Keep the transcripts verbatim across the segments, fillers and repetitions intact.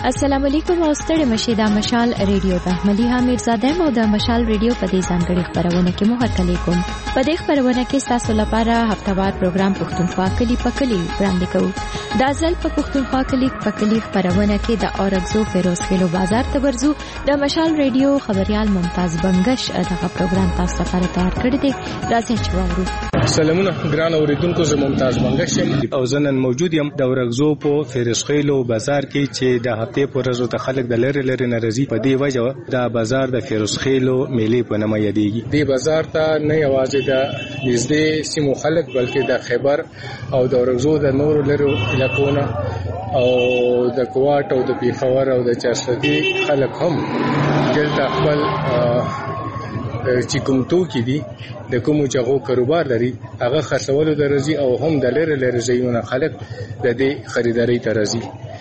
السلام علیکم او ستړي مشه د مشال ریډیو ته مليها میرزاده مو د مشال ریډیو په دې ځانګړي خبرونه کې مو هرکلی کوم. په دې خبرونه کې تاسو لپاره هفتهوار پروګرام پښتونخوا کلی په کلی وړاندې کوو. دا ځل په پښتونخوا کلی په کلی خبرونه کې د اورګزو فیروز خیلو بازار ته ورځو. د مشال ریډیو خبريال ممتاز بنگش دغه پروګرام تاسو لپاره تیار کړی دی. راځئ چې واورو. سلامونه ګران اوریدونکو، زه ممتاز بنگش او زنن موجود یم د اورګزو په فیروز خیلو بازار کې چې د هفته په ورځو ته خلک د لری لری ناراضي په دی وجه دا بازار د فیروز خیلو میلې په نامه یادېږي. دی بازار ته نه یوازې د نږدې سیمو خلک بلکې د خیبر او د اورګزو د نورو لری علاقونو او د کوټ او د پیښور او د چارسدي خلک هم دلته خپل چې کوم توکي دي د کوم چاغو کاروبار لري هغه خرڅولو درځي او هم د لری لری ځایونو خلک د دې خریداري ترځي.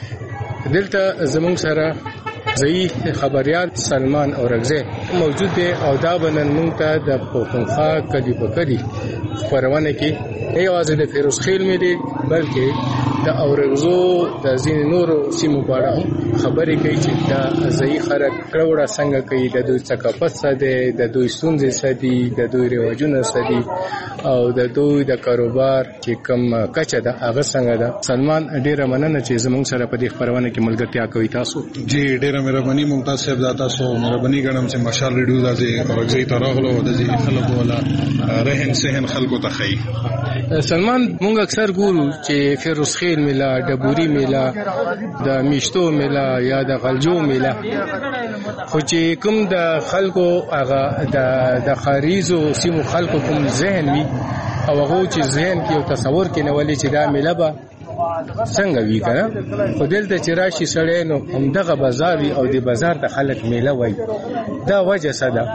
دلته زموږ سره ځای خبريال سلمان اورګزی موجود دی او دا بنن مونږ ته د پښتونخوا کلی په کلی خبرونه کې نه یوازې د فیروز خیل مې دي بلکې د اورګزو د ځین نورو سیمو په اړه خبرې کوي چې دا ځای خلک کړوړه څنګه کوي، د دوی ثقافت څه دی، د دوی ستونزې څه دي، د دوی رواجونه څه دي او د دوی د کاروبار چې کوم کچه ده هغه څنګه ده. سلمان ډیره مننه چې زموږ سره په دې خبرونه کې ملګرتیا کوي. تاسو جی ډیره مهرباني ممتاز صاحب، دا تاسو مهرباني ګڼم چې مشال ریډیو داسې اورګزی ته راغلو د دې خلکو ولا رهن سهن خلکو ته خي. سلمان مونږ اکثر ګورو چې فیروز خیل میلا، ډبوري میلا، د میشتو میلا یا د غلجو میلا، خو چې کوم د خلکو هغه د د خاریزو سیمو خلکو کوم ذهن وي او هغه چې ذهن کې او تصور کې نه ولې چې دا میلا به څنګه وی کنه، خو دلته چې راشي سړی نو همدغه بازار وي او د بازار د خلک میله وای. دا وجه څه ده؟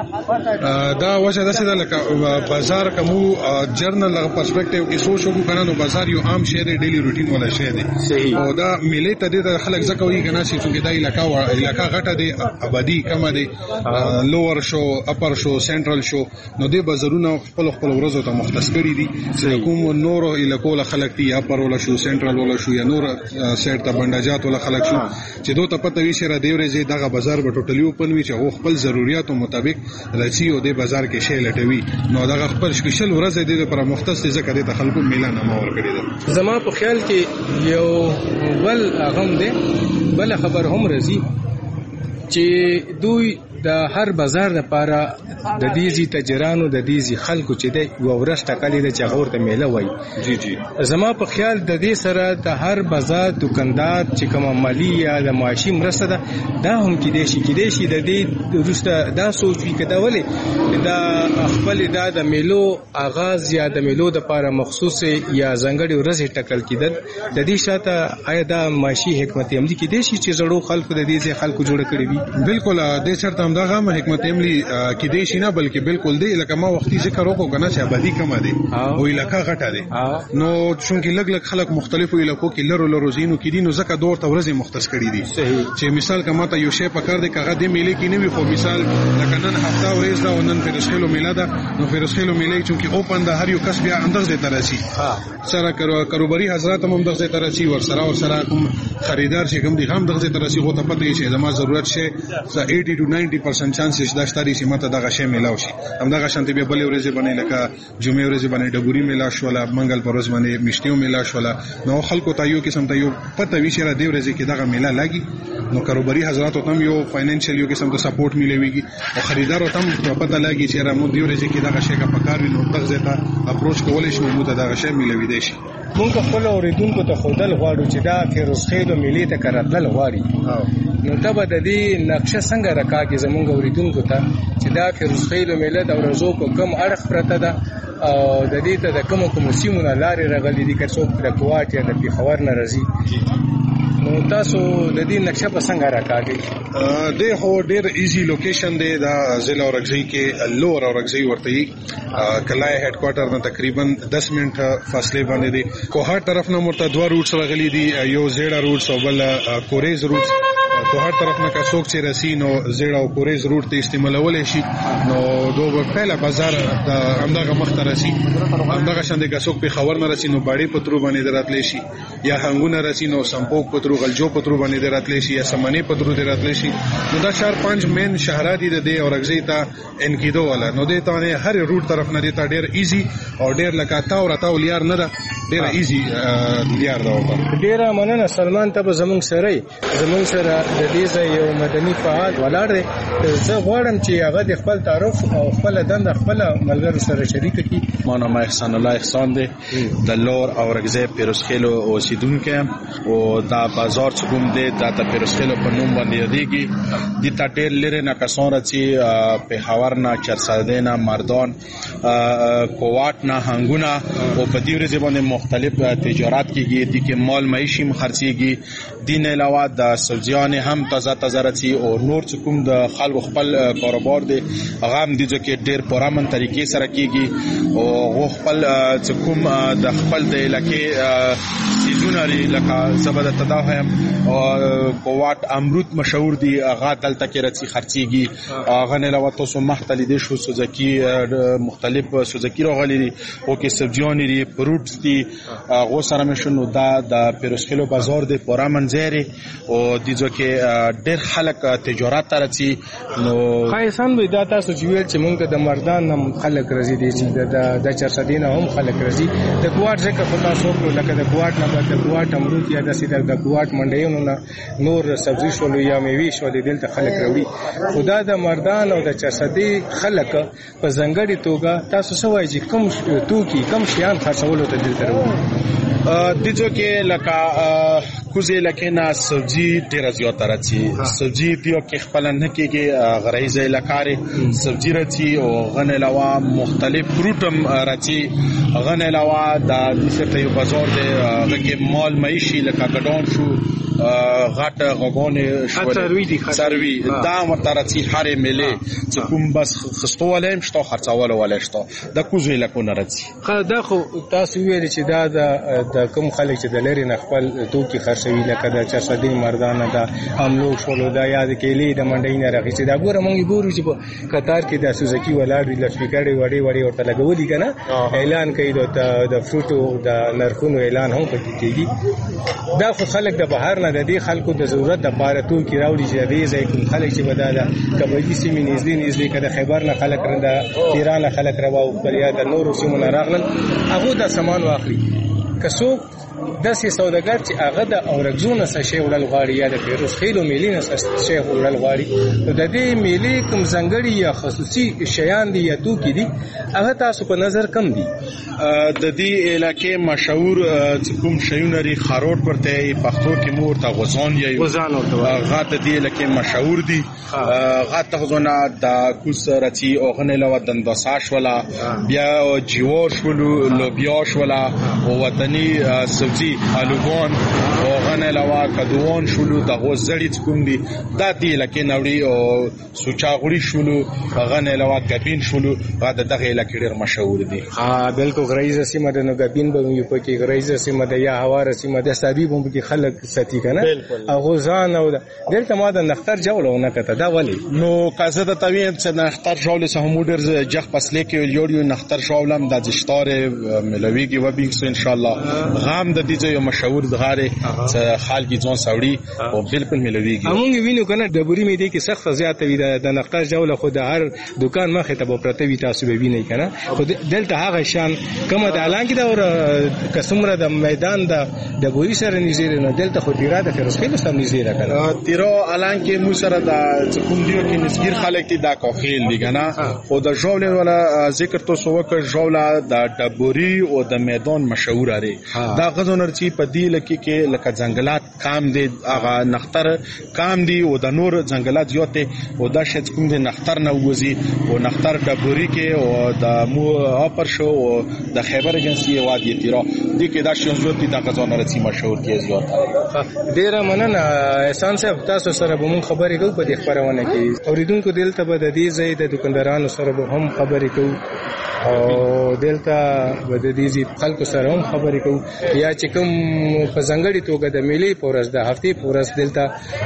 دا وجه ده چې لکه بازار کومو جرنل پرسپیکټیو کې سوچ وکړو کنه، نو بازار یو عام شی دی، ډیلی روټین ولا شی دی. او دا میله ته د خلک ځکه وی کنه چې څنګه دا علاقہ علاقہ غټه دی، آبادی کم دی، لوور شو، اپر شو، سنټرل شو، نو د بازارونو خپل خپل ورځو ته مختص کړی دي. کوم نورو علاقو له خلک دی، اپر ولا شو، سنټرل ولا شو یا نور سیټ ته بنداجات ولا خلک شو چې دوی ته پته وی شره دی ورځي دغه بازار به ټوټلی اوپن وي چې هو خپل ضرورتو مطابق راځي او د بازار کې شی لټوي. نو دغه خپل سپیشل ورځ دی لپاره مختص ځکه د خلکو میلان ما ور کړی ده. زما په خیال کې یو بل غم دی، بل خبر هم راځي چې دوی د هر بازار لپاره د دیزي تجرانو د دیزي خلکو چې د یو ورځ ټاکلې د چغور ته میله وای. جی جی زما په خیال د دې سره د هر بازار دکاندار چې کوم مالی یا د معاشي مرسته ده دا هم کې دي شي کې دي شي د دې وروسته دا سوچ وی کده ولې دا خپل دا د میلو آغاز یا د میلو د لپاره مخصوص یا ځنګړي ورځ ټاکل کېدل د دې شاته آیا دا معاشي حکمت عملی کې دي شي چې زړو خلکو د دې خلکو جوړ کړی وي؟ بالکل د چرته هم دا حکمت عملی کې دي شي نه، بلکې بالکل دی لکه ما وختي ذکر وکړو کنه چې آبادی کم دي او علاقہ غټه دي، نو چونکه لګ لګ خلک مختلفو علاقو کې لرو لرو زینو کې دي، نو ځکه دور ته ورځي مختص کړي دي. چې مثال کما ته یو شی پکړ دي کغه د میلې کې نه وي، خو مثال لکه نن هفته ورځ دا ونن فیروز خیلو میله ده، نو فیروز خیلو میله چونکه اوپن ده، هر یو کس بیا اندازې ترسي سره کاروباري حضرات هم اندازې ترسي ور سره ور سره کوم خریدار چې کوم دي هم اندازې ترسي، خو ته پته شي زما ضرورت شي eighty to ninety percent چانسز دا ستاري چې ماته دغه شی میلاو شي. هم دغه شانتي به بلې ورځې باندې لکه جمعې ورځې باندې ډبوري میلا شولا، منګل پر ورځ باندې میشتیو میلا شولا، نو خلکو ته یو قسم ته یو پته وی شي را دی ورځې کې دغه میلا لاګي، نو کاروباري حضرات هم یو فاینانشل یو قسم ته سپورټ میلويږي او خریدار هم پته لاګي چې را مو دی ورځې کې دغه شی کا پکار وي، نو دغه ته اپروچ کولای شي مو ته دغه شی میلوي دی شي. مونږ خپل اوریدونکو ته خودل غواړو چې دا فیروز خیل میلې ته کارتل غواړي، نو ته به د دې نقشه څنګه راکاږي زمونږ اوریدونکو ته چې دا فیروز خیل میله د ورځو په کم اړخ پرته ده او د دې ته د کوم کوم سیمونه لارې راغلي دي، که څوک د کوټ یا د پیښور نه راځي، نو تاسو د دې نقشه په څنګه راکاږي؟ د هو ډیر ایزی لوکیشن دی دا ضلع اورګزی کې، لوور اورګزی ورته کلای هډ کوارټر نه تقریبا دس منټه فاصله باندې دی. کوهات طرف نه مرته دوه روټس راغلي دي، یو زیړه روټس او بل کوریز روټس په هر طرف نه که څوک چې رسی نو زیړ او کوریز روټ ته استعمالولی شي نو دوه پهله بازار د همدغه مخ ته رسی. همدغه شان د که څوک پېښور نه رسی نو باړې په ترو باندې راتلی شي، یا هنګونه رسی نو سمپوک په ترو، غلجو په ترو باندې راتلی شي، یا سمنې په ترو راتلی شي. نو دا چار پنځ مین شهرات دي د دې اورګزۍ ته انکیدو والا. نو دې ته هر روټ طرف نه دې ته ډېر ایزي او ډېر لکه تاو راتاو لیار نه ده، ډېره ایزي لیار ده. ډېره مننه سلمان ته به زمونږ سره زمونږ سره د دې ځای یو مدني فعال ولاړ دی. زه غواړم چې هغه د خپل تعارف او خپله دنده خپله ملګرو سره شریکه کړي. ما نام احسان الله احسان دی، د لور اورګزۍ پیروزخیلو اوسیدونکی یم او دا بازار چې کوم دی دا د پیروزخیلو په نوم باندې یادېږي. دې ته ډېر لرې نه کسان راځي، پېښور نه، چرسدې نه، مردان، کوواټ نه، هنګونه، او په دې ورځې باندې مختلف تجارت کېږي. دې کې مال معیشي هم خرڅېږي. دې نه علاوه د سبزیانې هم تازه تازه راځي او نور چې کوم د خلکو خپل کاروبار دی هغه هم دې ځای کې ډېر په امن طریقې سره کېږي او هغه خپل چې کوم د خپل د علاقې سیزونه لري لکه زه به درته دا وایم کوواټ امرود مشهور دي، هغه دلته کې راځي خرڅېږي. هغه نه علاوه تاسو مخته لیدی شو سوزکي مختلف سوزکي راغلي دي او کې سبزیانې دي، فروټس دي، هغو سره مې شو. نو دا د پیروزخیلو بازار دی په امن ځای دی او دې ځای کې ډېر خلک تجارت ته راځي. نو ښایسان به دا تاسو چې ویل چې موږ ته د مردان نه خلک راځي دي چې د چرسدې نه هم خلک راځي. د ګواټ ځکه خو تاسو وکړو لکه د ګواټ نه به د ګواټ امرود یا داسې د ګواټ منډیونو نه نور سبزي شولو یا میوې شولې دلته خلک راوړي. خو دا د مردان او د چرسدې خلک په ځانګړې توګه تاسو څه وایي چې کوم توکي کوم شیان خرڅولو ته دلته راوړي؟ دې ځای کې لکه کوزې علاقې نه سبزي ډېره زیاته راځي. سبزي دې کې خپله نه کېږي، غرایزه علاقه سبزي راځي او هغه نه علاوه مختلف فروټ هم راځي. هغه نه علاوه د دې سره یو بازار دی، هغه کې مال معیشي لکه ګډون شو، غټ غوګونې شولې، څاروي دا ورته راځي. هرې میلې چې کوم بس خستوالی هم شته، خرڅولو والی شته، د کوزو علاقو نه راځي. دا خو تاسو ویلې چې دا د کوم خلک چې د لرې نه خپل توکي خرڅوي لکه د چرسدې مردانه د املو شولو دا یا د کیلې د منډۍ نه راخیستې. دا ګوره موږ ګورو چې په قطار کې د سوزکي ولاړ وي، لسپیکرې وړې وړې ورته لګولي که نه، اعلان کوي د فروټو د نرخونو اعلان هم پکې کېږي. دا خو خلک د بهر نه د دې خلکو د ضرورت دپاره توکي راوړي چې د دې ځای کوم خلک چې به دا د کبدي سیمې نږدې نږدې که د خیبر نه خلک د ایران نه خلک راواوښتل یا د نورو سیمو نه راغلل، هغو دا سامان واخلي. که څوک داسې سوداګر چې هغه د اورګزو نه څه شی وړل غواړي یا د پیروزخیلو میلې نه څه شی وړل غواړي، نو د دې میلې کوم ځانګړي یا خصوصي شیان دي یا توکي دي هغه تاسو په نظر کم دي؟ د دې علاقې مشهور چې کوم شیونه لري خاروټ ورته پښتو کې مو ورته غوزان یایو، هغه د دې علاقې مشهور دي. هغه ته غوزونه د کوس راځي او هغه نه علاوه دنداسا شوله، بیا جوار شولو، لوبیا شوله او وطني سبزي آلوګان او هغه نه علاوه کدوان شولو، دغه زړې کوم دي دا دې علاقې نه وړي او سوچاغوړي شولو، هغه نه علاوه ګبین شولو، هغه د دغه علاقې ډېر مشهور دي. ها بالکل غرایزه سیمه ده، نو ګبین به یو پکې غرایزه سیمه ده یا هواره سیمه ده، سابي به پکې خلک ساتي کنه هغه ځان او دلته ما د نختر جوړو نه کته دا ولی. نو کازه د تویم چې نختر جوړ سه هم ډېر جخ پسلې کې یو یو نختر جوړم د جشتار ملويږي و بینګ ان شاء الله غام د دې یو مشهور دغاره چې خالګي ځون ساوړي او بالکل ملويږي. همغه وینو کنه د بوري مې دې کې سخت زیاته وي د نختر جوړ خو د هر دکان مخه ته پرته وي، تاسو به وینئ کنه خو دلته هغه شان کومه د اعلان کې دا اور کسمره د میدان د د بوري سره نږدې نه دلته خو ډیره د فیروزخیل سره نږدې راکنه تیرو اعلان کې مو سره د کوم دیو کې نسګیر خلک دي دا کوخیل دي کنه خو د جوړ ولا ذکر تو سو وک جوړ د بوري او د میدان مشهور لري. دا غزونر چې په دې لکه کې لکه ځنګلات کام دي، هغه نختر کام دي او د نور ځنګلات زیاته او دا شت کوم دي نختر نه وځي او نختر د بوري کې او د مو اپر شو او د خیبر ایجنسی وادي تیرا دي کې دا شون زیات دي د غزونر چې مشهور کې زیات. ډیر مننه احسان صاحب، تاسو سره به مون خبرې کوو په دې خبرونه کې. اوریدونکو دلته به د دې ځای د دکاندارانو سره به هم خبرې کوو او دلته د دې خلکو سره هم خبرې کوو یا چې کوم په ځانګړي توګه د میلې په ورځ د هفتې په ورځ دلته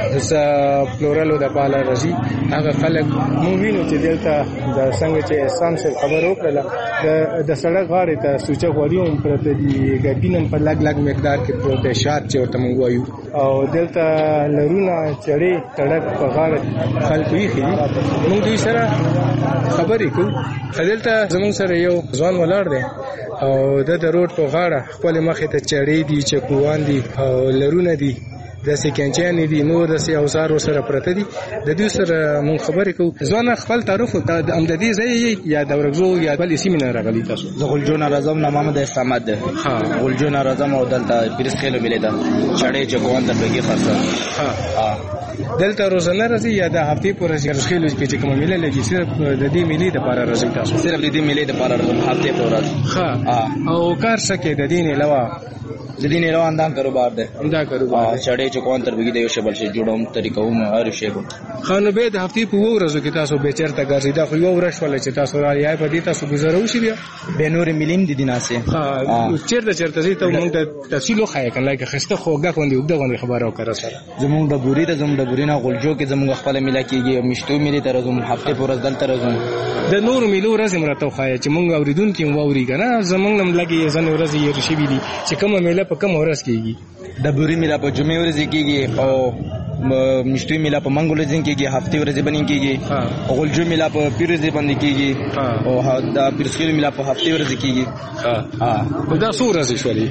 د پلورلو د پاله راځي هغه خلک موږ وینو چې دلته د څنګه چې احسان صاحب خبر وکړله د سړک غاړې ته سوچه غوړي هم پرته دي ګبین هم په لږ لږ مقدار کې پروت دی شات چې ورته موږ وایو او دلته لرونه چړې سړک په غاړه خلکو ایښي دي موږ دوی سره خبرې کوو دلته زموږ سره یو ځوان ولاړ دی او د د روډ په غاړه خپل مخې ته چړې دي چکوان دي او لرونه دي داسې کینچانې دي نور داسې اوزار ورسره پرته دي د دوی سره موږ خبرې کوو ځوانه خپل تعارف وکړه هم د دې ځای یا د ورغزو یا بلې سیمې نه راغلي تاسو زه غلجو نه راځم نامه مې د احسامد ده ها غلجو نه راځم او دلته پیرسخیلو ملي ده چړې چکوان ته بګي خرڅه ها ها دلته روزانه راځي یا د هفتې پورې پیرسخیلو کې چې کوم ملي لګي صرف د دې ملي د لپاره راځي تاسو صرف د دې ملي د لپاره راځم هفتې پورې ها او کار سکه د دې نه علاوه د دې نه علاوه اندام کاروبار ده اندا کاروبار چړې چکوان تر بګي د یو شبل شي جوړوم طریقو مو هر شی کو خانو به د هفتې په ورځو کې تاسو به چرته ګرځي دا خو یو ورځ ولا چې تاسو را یای په دې تاسو گزارو شي بیا به نور ملیم دي دیناسه ها چیرته چیرته زی ته موږ د تفصیل خو کنه لکه خسته خوګه کوندې وبده غونډه خبرو کړه سره زمونږ د بوري د زمونږ د بوري نه غلجو کې زمونږ خپل ملا کېږي مشتو ملي تر زموږ هفته پر ورځ دلته راځم د نور ملو ورځ مرته خو چې موږ اوریدونکو ووري کنه زمونږ نم لګي ځنه ورځ یې رشي بي دي چې کومه میله په کوم ورځ کېږي د بوري میله په جمعې ورځ کېږي او مشتوی میله په منګول ورځ کېږي هفته ورځ باندې کېږي او غلجو میله په پیر ورځ باندې کېږي او د پیرسخیل میله په هفته ورځ کېږي ها ها دا څو ورځې شولې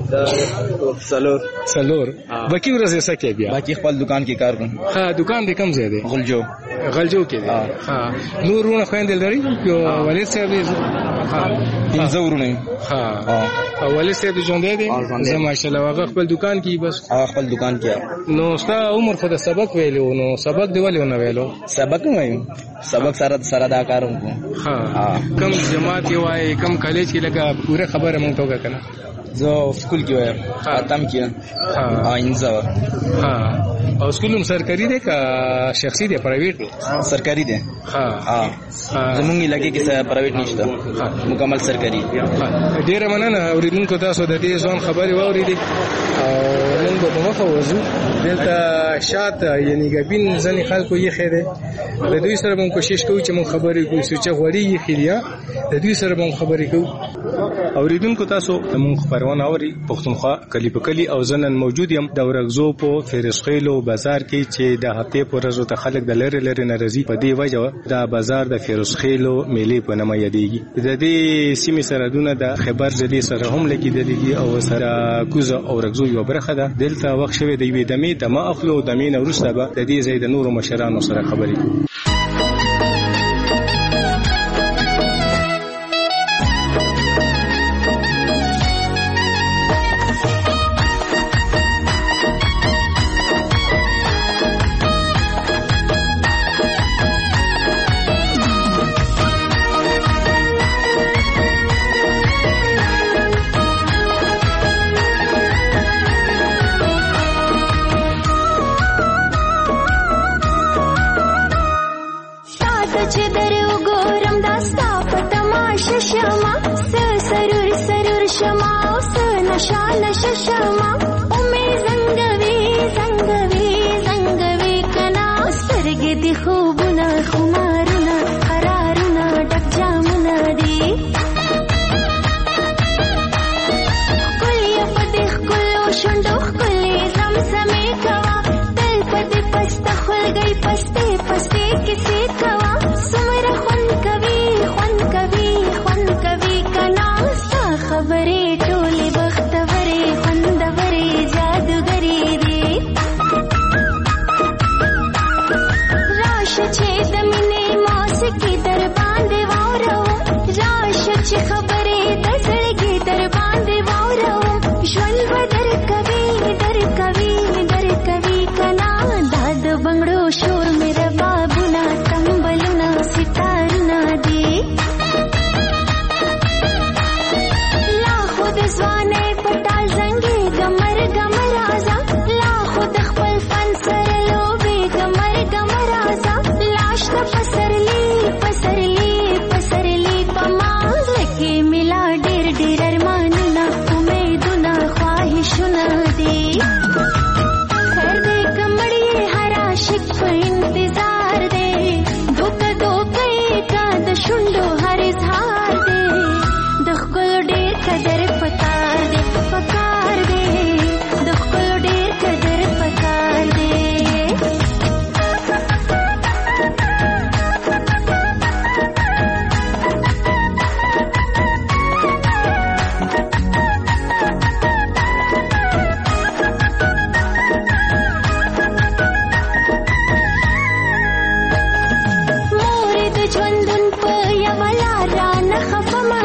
سلور سلور باقي ورځې سکه بیا باقي خپل دکان کې کار کوم ها دکان دې کم ځای دی غلجو غلجو کې دی ها نورونه خويندل لري یو ولید صاحب ها انځورونه ها او ولید صاحب ژوند دی زه ماشاءالله هغه خپل دکان کې بس هغه خپل دکان کې نو ستا عمر خو د سبق ویلو نو سبق دی ولې نه ویلو سبق نه وایم سبق سره سره دا کارم کوم ها کم جماعت یو وای کم کالج کې لګه پوره خبره مونږ ته وکړه زه سکول کې وایم ختم کړم ها انځور ها او سکول هم سرکاري دی که شخصي دی پرایویټ دی سرکاري دی ها ها زمونږ علاقې کې پرایویټ نشته مکمل سرکاري ډیره مننه اوریدونکو تاسو د دې ځوان خبرې واورېدې او موږ به په مخه وځو دلته شاته یعنی ګبین ځنې خلکو یې خیره د دوی سره موږ کوشش کوو چې موږ خبرې کوو چې غوړي یې خیریا د دوی سره موږ خبرې کوو اوریدونکو تاسو موږ خبرونه اوري پښتونخوا کلی په کلی او زنن موجود یم د ورغزو په فیرسخیلو بازار کې چې د هفته پر ورځ ته خلک د لری لری ناراضي په دی وجه دا بازار د فیرسخیلو میلې په نامه یادېږي د دې سیمې سرحدونه د خبر ځلې سره هم لګیدلې او سره کوزه او ورغزو یو برخه ده دلته وخت شوی دی وې دمه د ما اخلو د مين ورسته به د دې زید نور مشرانو سره خبرې خبرې ټولې بختورې خوندورې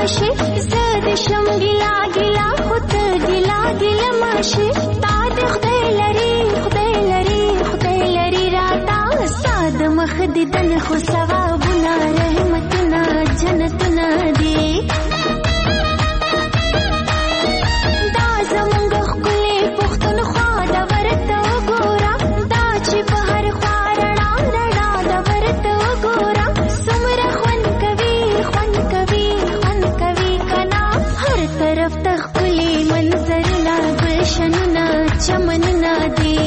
ماشي زاد شم ګلا ګلا خود ګلا ګلا ماشي تا د خدای لري خدای لري خدای لري راتا ساده مخ دې دن خو ثوابونه رحمتونه جنتونه دي دا زمونږ ښکلې پښتونخوا د ورته وګوره دا چې په هر خوا رڼا رڼا د ورته وګوره څومره خوند کوي خوند کوي خوند کوي کنا هر طرف ته ښکلې منظرونه ګلشنونه چمنونه دي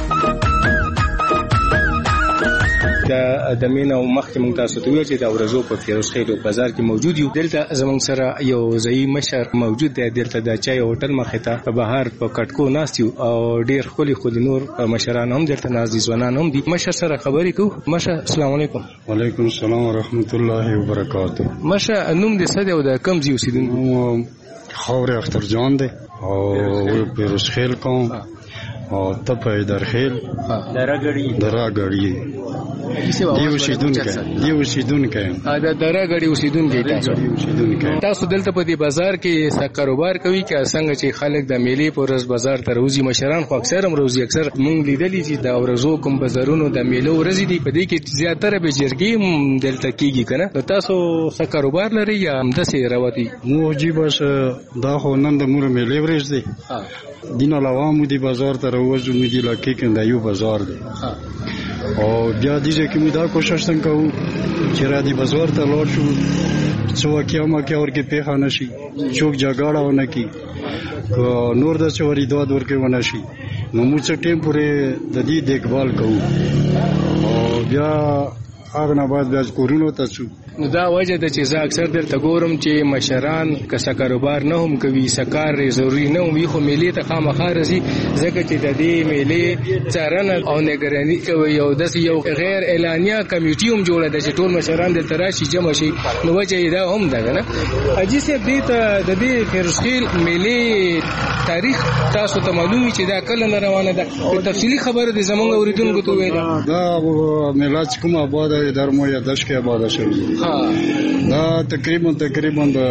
د مینه او مخکې مونږ تاسو ته ویل چې د ورځو په فیروز خیل بازار کې موجود یو. دلته زمونږ سره یو ځایي مشر موجود دی. دلته د چای هوټل مخې ته په بهر په کټکو ناست یو او ډېر ښکلي ښکلي نور مشران هم دلته ناست دي، ځوانان هم دي. مشر سره خبرې کوو. مشر السلام علیکم. وعلیکم السلام ورحمت الله وبرکاته. مشر نوم دې څه دی او د کوم ځای اوسېدونکی؟ خاورې اختر جان دی او فیروز خیل کوم او ته په درخیل درګړی درګړی دی اوسیدونکو دی اوسیدونکو دا درګړی اوسیدونکو تاسو تاسو دلته په دې بازار کې څه کاروبار کوي که څنګه چې خلک د میلې په ورځ بازار ته روزي؟ مشران خو اکثر هم روزي، اکثر مونږ لیدلې چې د ورځو کوم بازارونو د میلو ورځې دي په دې کې زیاتره به جرګې دلته کیږي کنه. نو تاسو څه کاروبار لري یا همداسې راوتی؟ موږ بس دا خو نن د مور میلې ورځ دی دین علاوه مو دی بازار ته راوځو مو دی لکه کنده یو بازار دی او بیا دیږي چې موږ دا کوشش څنګه کوو چې را دی بازار ته لاړ شو څو کیامه کې اورګه پیښه نشي چوک جګړه ونه کی نور د چوري دوه ورکه ونه شي نو موږ څه ټیم پورې د دې دیکھبال کوو او بیا هغه نه بعد بیا کورونو ته څو. نو دا وجه ده چې زه اکثر دلته ګورم چې مشران که څه کاروبار نه هم کوي، څه کار ضروري نه وي، خو میلې ته خامخا راځي ځکه چې د دې میلې څارنه او نگراني کوي او داسې یو غیر اعلانیه کمیټي هم جوړه ده چې ټول مشران دلته راشي جمع شي. نو وجه یې دا هم ده که نه؟ حاجي صاحب دې ته د دې فیروزخیل میلې تاریخ تاسو ته معلوم وي چې دا کله نه روانه ده؟ تفصیلي خبره دې زموږ اورېدونکو ته وویله. دا میله چې کومه آباده در مو یادښت کې آباده شوې دا تقریبا تقریبا د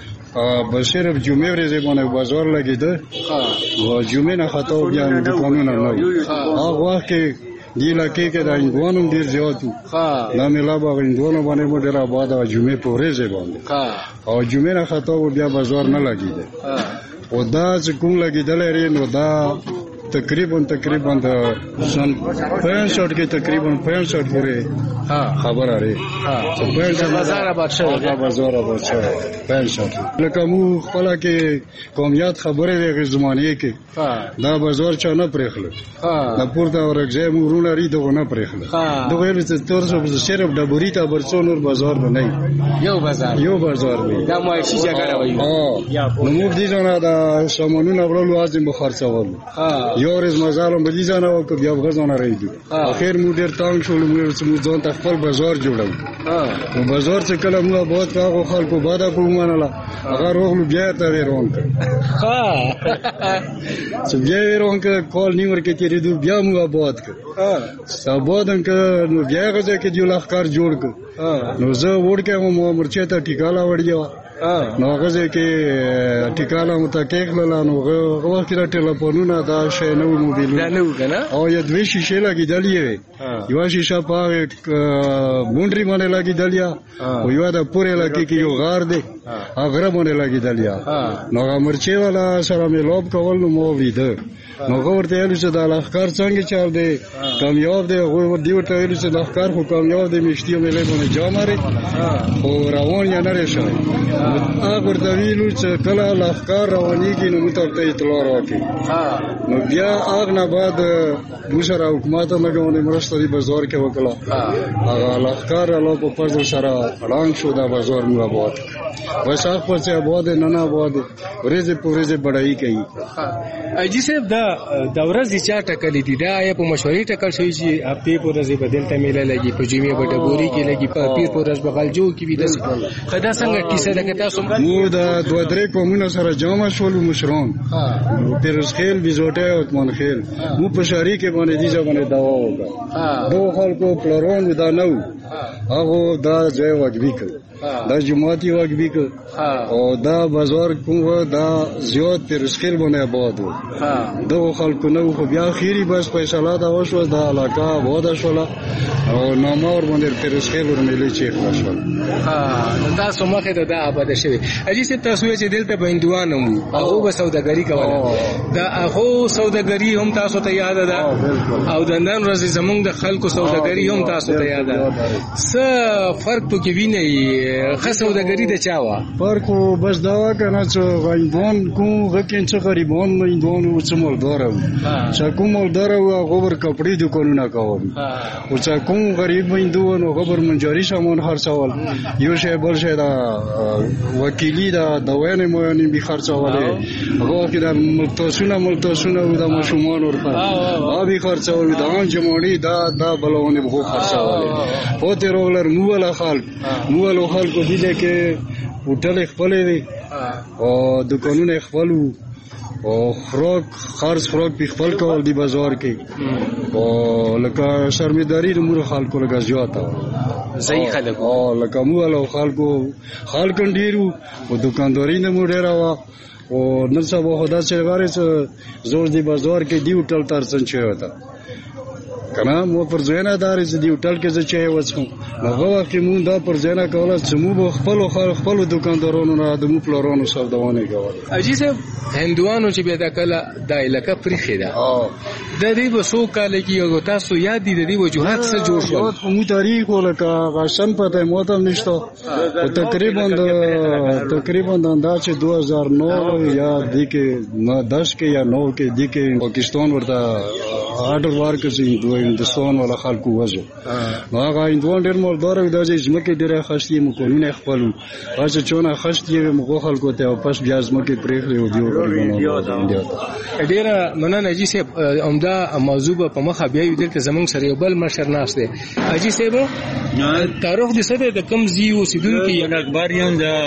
بشیر جمعه ورځې باندې بازار لګیده او جمعه نه خطا بیا د قانون نه هغه وخت کې دی لکه کې د انګوانو ډیر زیات وو دا میله باغ انګوانو باندې مو ډیر آباد او جمعه په ورځې باندې او جمعه نه خطا بیا بازار نه لګیده او دا چې کوم لګیدل لري نو دا تقریبا تقریبا د سن پینسٹھ کې تقریبا پینسٹھ پورې خبر اړه چې بازار آباد شوی دا بازار آباد شوی پینسٹھ لکه مو خپل کې قومیت خبره وي زمانه کې دا بازار چا نه پرېخل دا پورته ورګځه مو رونه ری دغه نه پرېخل دغه یې چې تور څو صرف د بوریتا برڅو نور بازار نه یو بازار یو بازار دی دا مو شي جګړه وایي نو موږ دې نه دا سامانونه ورلو ازم بخارڅول یو ورځ مزالم بلی ځانه او بیا غزانه راځي اخر مو ډیر تانګ شول مو ځان ته خپل بازار جوړو نو بازار چې کله موږ بہت کاغو خلکو بادا کومانه هغه روغلو بیا ته ورون ها چې بیا ورون کول نیور کې تیرې دو بیا موږ آباد ک آبادن ک نو بیا غځه کې دی لخر جوړ ک نو زه وړکه مو مرچه ته ټیکاله وړیا نو غزه کې ټیکاله متکیک لاله نو غوا کې ټلیفونونه دا شی نو موبایل نه کنه او یا دوی شیشه لګیدلې یو شیشه په بونډري باندې لګیدلیا او یو دا پورې لګي کې یو غار دی هغه باندې لګیدلیا نو مرچه والا سره مې لوب کول نو مو ولیده نو ورته ویل چې دا لخر څنګه چل دی کامیاب دی غو دی ورته ویل چې لخر خو کامیاب دی مشتیو مې له باندې جاماري او روان یا نه راشي هغه ورته ویل چې کله لخر رواني کې نو ته اطلاع راکې نو بیا هغه نه بعد بوشر حکومت لګونه مرسته دی بازار کې وکړه هغه لخر له په پرځ سره اړان شو دا بازار مو آباد وساخ پر چې آباد نه نه آباد ورځې په ورځې بډای کوي. اجي صاحب دا د ورځې چا ټکلې دي دا یې په مشورې ټکل شوی چې هفته په ورځې بدلته میله لګي په جمعې په ډبوري کې لګي په پیر په ورځ بغل جو کې وي د خدا څنګه کیسه ده که تاسو مو دا دوه درې قومونه سره جامع شول مشران پیروزخیل بیزوټه او اتمان خیل مو په شهري کې باندې دي ځونه داوا وکړه دوه خلکو پلرون دا نو هغه دا ځای وګبي کړ دا جماعتي وګبي کړ او دا بازار کوم دا زیات پرسخیل باندې آباد و دغه خلکو نو خو بیا خیری بس فیصله دا وشو دا علاقه آباد شوله او نامور باندې پرسخیل ورملې چې خلاص ها دا سمخه دا آباد شوی اجي چې تاسو چې دلته بندوان مو او به سوداګری کوله دا هغه سوداګری هم تاسو ته یاد ده او د نن ورځې زمونږ د خلکو سوداګری هم تاسو ته یاد ده څه فرق پکې ویني خاص سوداګری د چاوا فرق بس دا کنه چې غیندون کو غکین چې غریبون مېندون او چې مالدار و چې کوم مالدار و غوبر کپڑے دکانونه کوي او چې کوم غریب مېندون او غوبر منجاري سامان خرڅول یو شی بل شی دا وکیلی دا دوانه مو نه به خرڅول هغه کې د ملتاسونه ملتاسونه او د مشومان ورته ابي خرڅول دا جمعونی دا دا بلونه به خرڅول او ته رولر مولا خلک مولا خلک دې کې هوټل خپل دی او دکانونه خپل او خوراک خرڅ خوراک په خپل کول دی بازار کې او لکه شرمېداري د مور خلکو لګا زیاته زئی خلک او لکه مولا خلکو خلک ډیرو او دکانداري نه مو ډیره وا او نن سبا خدا چې غاره چې زور دی بازار کې دی هوټل ترڅن چي وتا کنه مو پر ځینه دار چې دی هوټل کې چې وڅم هغه وخت مون دا پر ځینه کوله چې مو خپل خپل دکاندارونو نه د مو پلارونو سوداونه کوله اجي سه هندوانو چې به دا کله د علاقه پرخې ده د دې وسو کال کې یو تاسو یاد دي د دې وجوهات څخه جوړ شو خو مو تاریخ ولکه غشن پته مو ته نشته او تقریبا تقریبا د انداز دو هزار نو یا د کې دس کې یا نو کې د کې پاکستان ورته آرډر ورکړي دوی هندوستان ولا خلکو وځو هغه هندوان ډېر مالدار وي دا چې زمکه ډېره خشتي مو قانون خپل راځي چونه خشتي مو خلکو ته واپس بیا زمکه پرېخلي او دیو ډېر مننه اجي سه عمده موضوع په مخه بیا یو دلته زمونږ سره یو بل مشر ناس دی اجي سه به تعارف د سره د کم زیو سیدونکو یو اخباریان د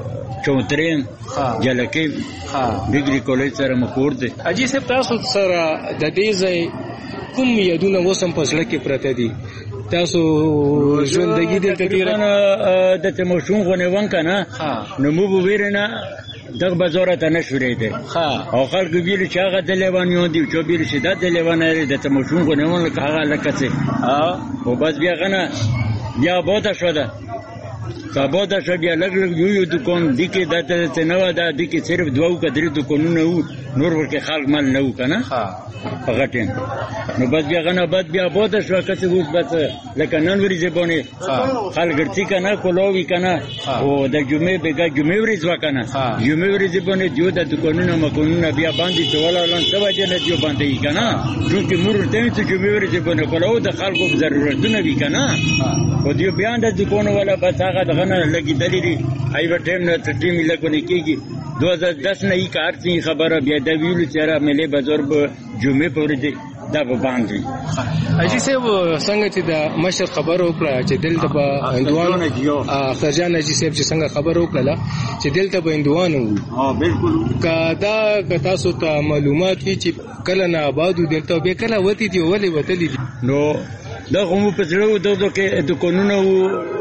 چوترین جلکې ډیګري کالج سره مخور دي اجي سه تاسو سره د دې ځای کوم یادونه وسم په ځل کې پراته دي تاسو ژوندګي دلته تیرانه د تمشون غونه ون کنه نو مو ویرنه دغه بازار ته نشوري دي او خلک ویل چې هغه د لیوانیو دي چې ویل چې د لیوانه د تمشون غونه ون لکه هغه لکه څه او بس بیا غنه بیا بوته شو ده کابو دا شو بیا لګ لګ یو یو دکان دي کې د ته نو دا دي کې صرف دوه کډری دکانونه وو نور ورکه خلک مال نه وو کنه په غټین نو بس بیا غنه بد بیا بوده شو کته وو بس لکه نن ورې زبونه خلک ګرځي کنه کولوي کنه او د جمعې به جمعې ورې ځوا کنه جمعې ورې زبونه دیو د دکانونه مکونونه بیا باندې چولا لن سبا جن دیو باندې کنه چې مور ته چې جمعې ورې زبونه کولو د خلکو ضرورتونه وی کنه خو دیو بیان د دکانو ولا بس هغه دغه لګی دلیری ایو ټیم نه ټیم لګونه کیږي دو هزار دس نه یې کار څنګه خبره بیا د ویلو چیرې ملي بازار په جمعې په ورځ دا به باندې اجي سه څنګه چې د مشر خبر وکړه چې دلته په هندوانو اخترجان اجي سه چې څنګه خبر وکړه چې دلته په هندوانو ها بالکل کدا که تاسو ته معلومات وي چې کله نه آبادو دلته به کله وتی دی ولې وتلی دي نو دا کوم په څلو د کې د قانون او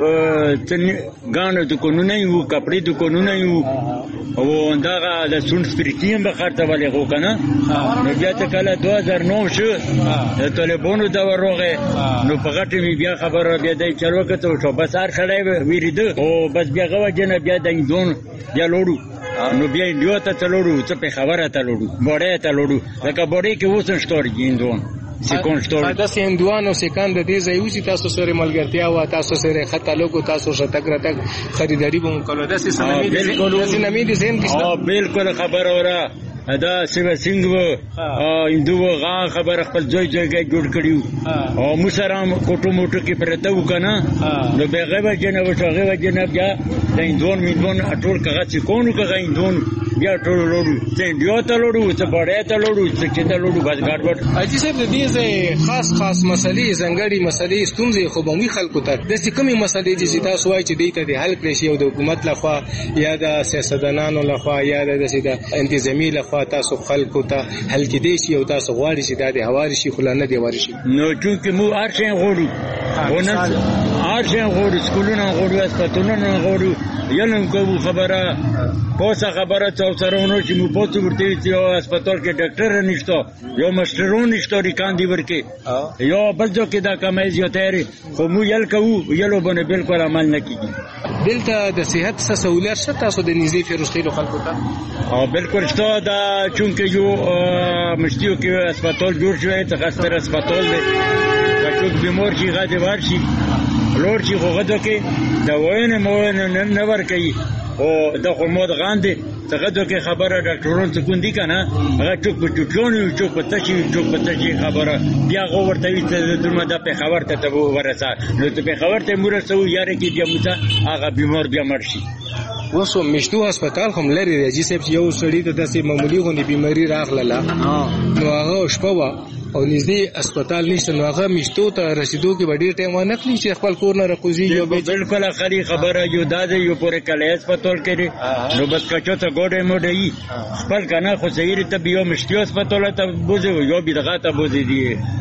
غانو د قانون یو کپڑے د قانون یو او دا د سون سپریټیم به خاطر ولې غو کنه نو بیا ته کله دو هزار نو شو د طالبانو دا وروغه نو په غټه می بیا خبره بیا د چلو کته شو بس هر خړای ویریده او بس بیا غوا جن بیا د دون بیا لوړو نو بیا یو ته تلوړو څه په خبره ته لوړو بوړې ته لوړو لکه بوړې کې وسن شتور ګیندون سکون شتور دا سیندوانو سکان د دې ځای وسی تاسو سره ملګرتیا او تاسو سره خطا لوګو تاسو سره تک راتک خریداري به مکلو دا سې سنمي دي سنمي دي سین کیسه اه بالکل خبر اوره دا سیو سنگ و اندو غا خبر خپل ځای ځای جوړ کړیو او مسرام کوټو موټو کې پرته وکنه نو بغه جنو شغه جنب یا د اندون میدون ټول کغه چې کونو کغه اندون بیا ټول لوړو چې دیو ته لوړو چې بړې ته لوړو چې چې ته لوړو بس ګډوډ اجي صاحب د دې ځای خاص خاص مسلې زنګړي مسلې ستونزې خو بمي خلکو ته د څه کمی مسلې چې تاسو وایي چې دیته د حل کړی شي او د حکومت لخوا یا د سیاستدانانو لخوا یا د سیده انتظامی لخوا تاسو خلکو ته حل کې دي شي او تاسو غواړئ چې د هواري شي خلانه دی واري شي نو چې مو ارشن غوړو ونن آرشن غوړو سکولونه غوړو هسپتالونه غوړو یلم کوو خبره پوسه خبره څو سره ونو چې مو پوسه ورته یو هسپتال کې ډاکټر نشته یو مشرون نشته ریکان دی ورکه یو بل ځکه دا کمای زیاتره خو مو یل کوو یلو باندې بالکل عمل نه کیږي دلته د صحت سہولیت شته تاسو د نږدې فیروزخیل خلکو ته او بالکل شته دا چونکه یو مشتیو کې هسپتال جوړ شوی ته خاصه هسپتال دی چې بیمار شي غاډه ورشي لور چې غوډه کې دا وینه مو نه نه ور کوي او د خمود غاندې څنګه دوی خبره ډاکټرونو څخه کوندي کنه هغه چوک په چوټلونو چوک په تشي چوک په تشي خبره بیا غوړته وي ته درمه د په خبر ته ته ورسا نو ته په خبر ته مرسو یاره کې بیا مته هغه بیمار بیا مرشي وسو مشتو هسپتال هم لري رجی صاحب یو سړی ته داسې معمولی غونې بیماری راغله نو هغه شپه وا او نږدې هسپتال نشته نو هغه مشتو ته رسیدو کې ډېر ټایم ونه کړی چې خپل کور نه راکوزي یو بالکل اخري خبره یو داده یو پورې کله هسپتال کې نو بس کچو ته ګوډه موډي خپل کنه خو سیر ته بیو مشتو هسپتال ته بوزي یو بيدغه ته بوزي دي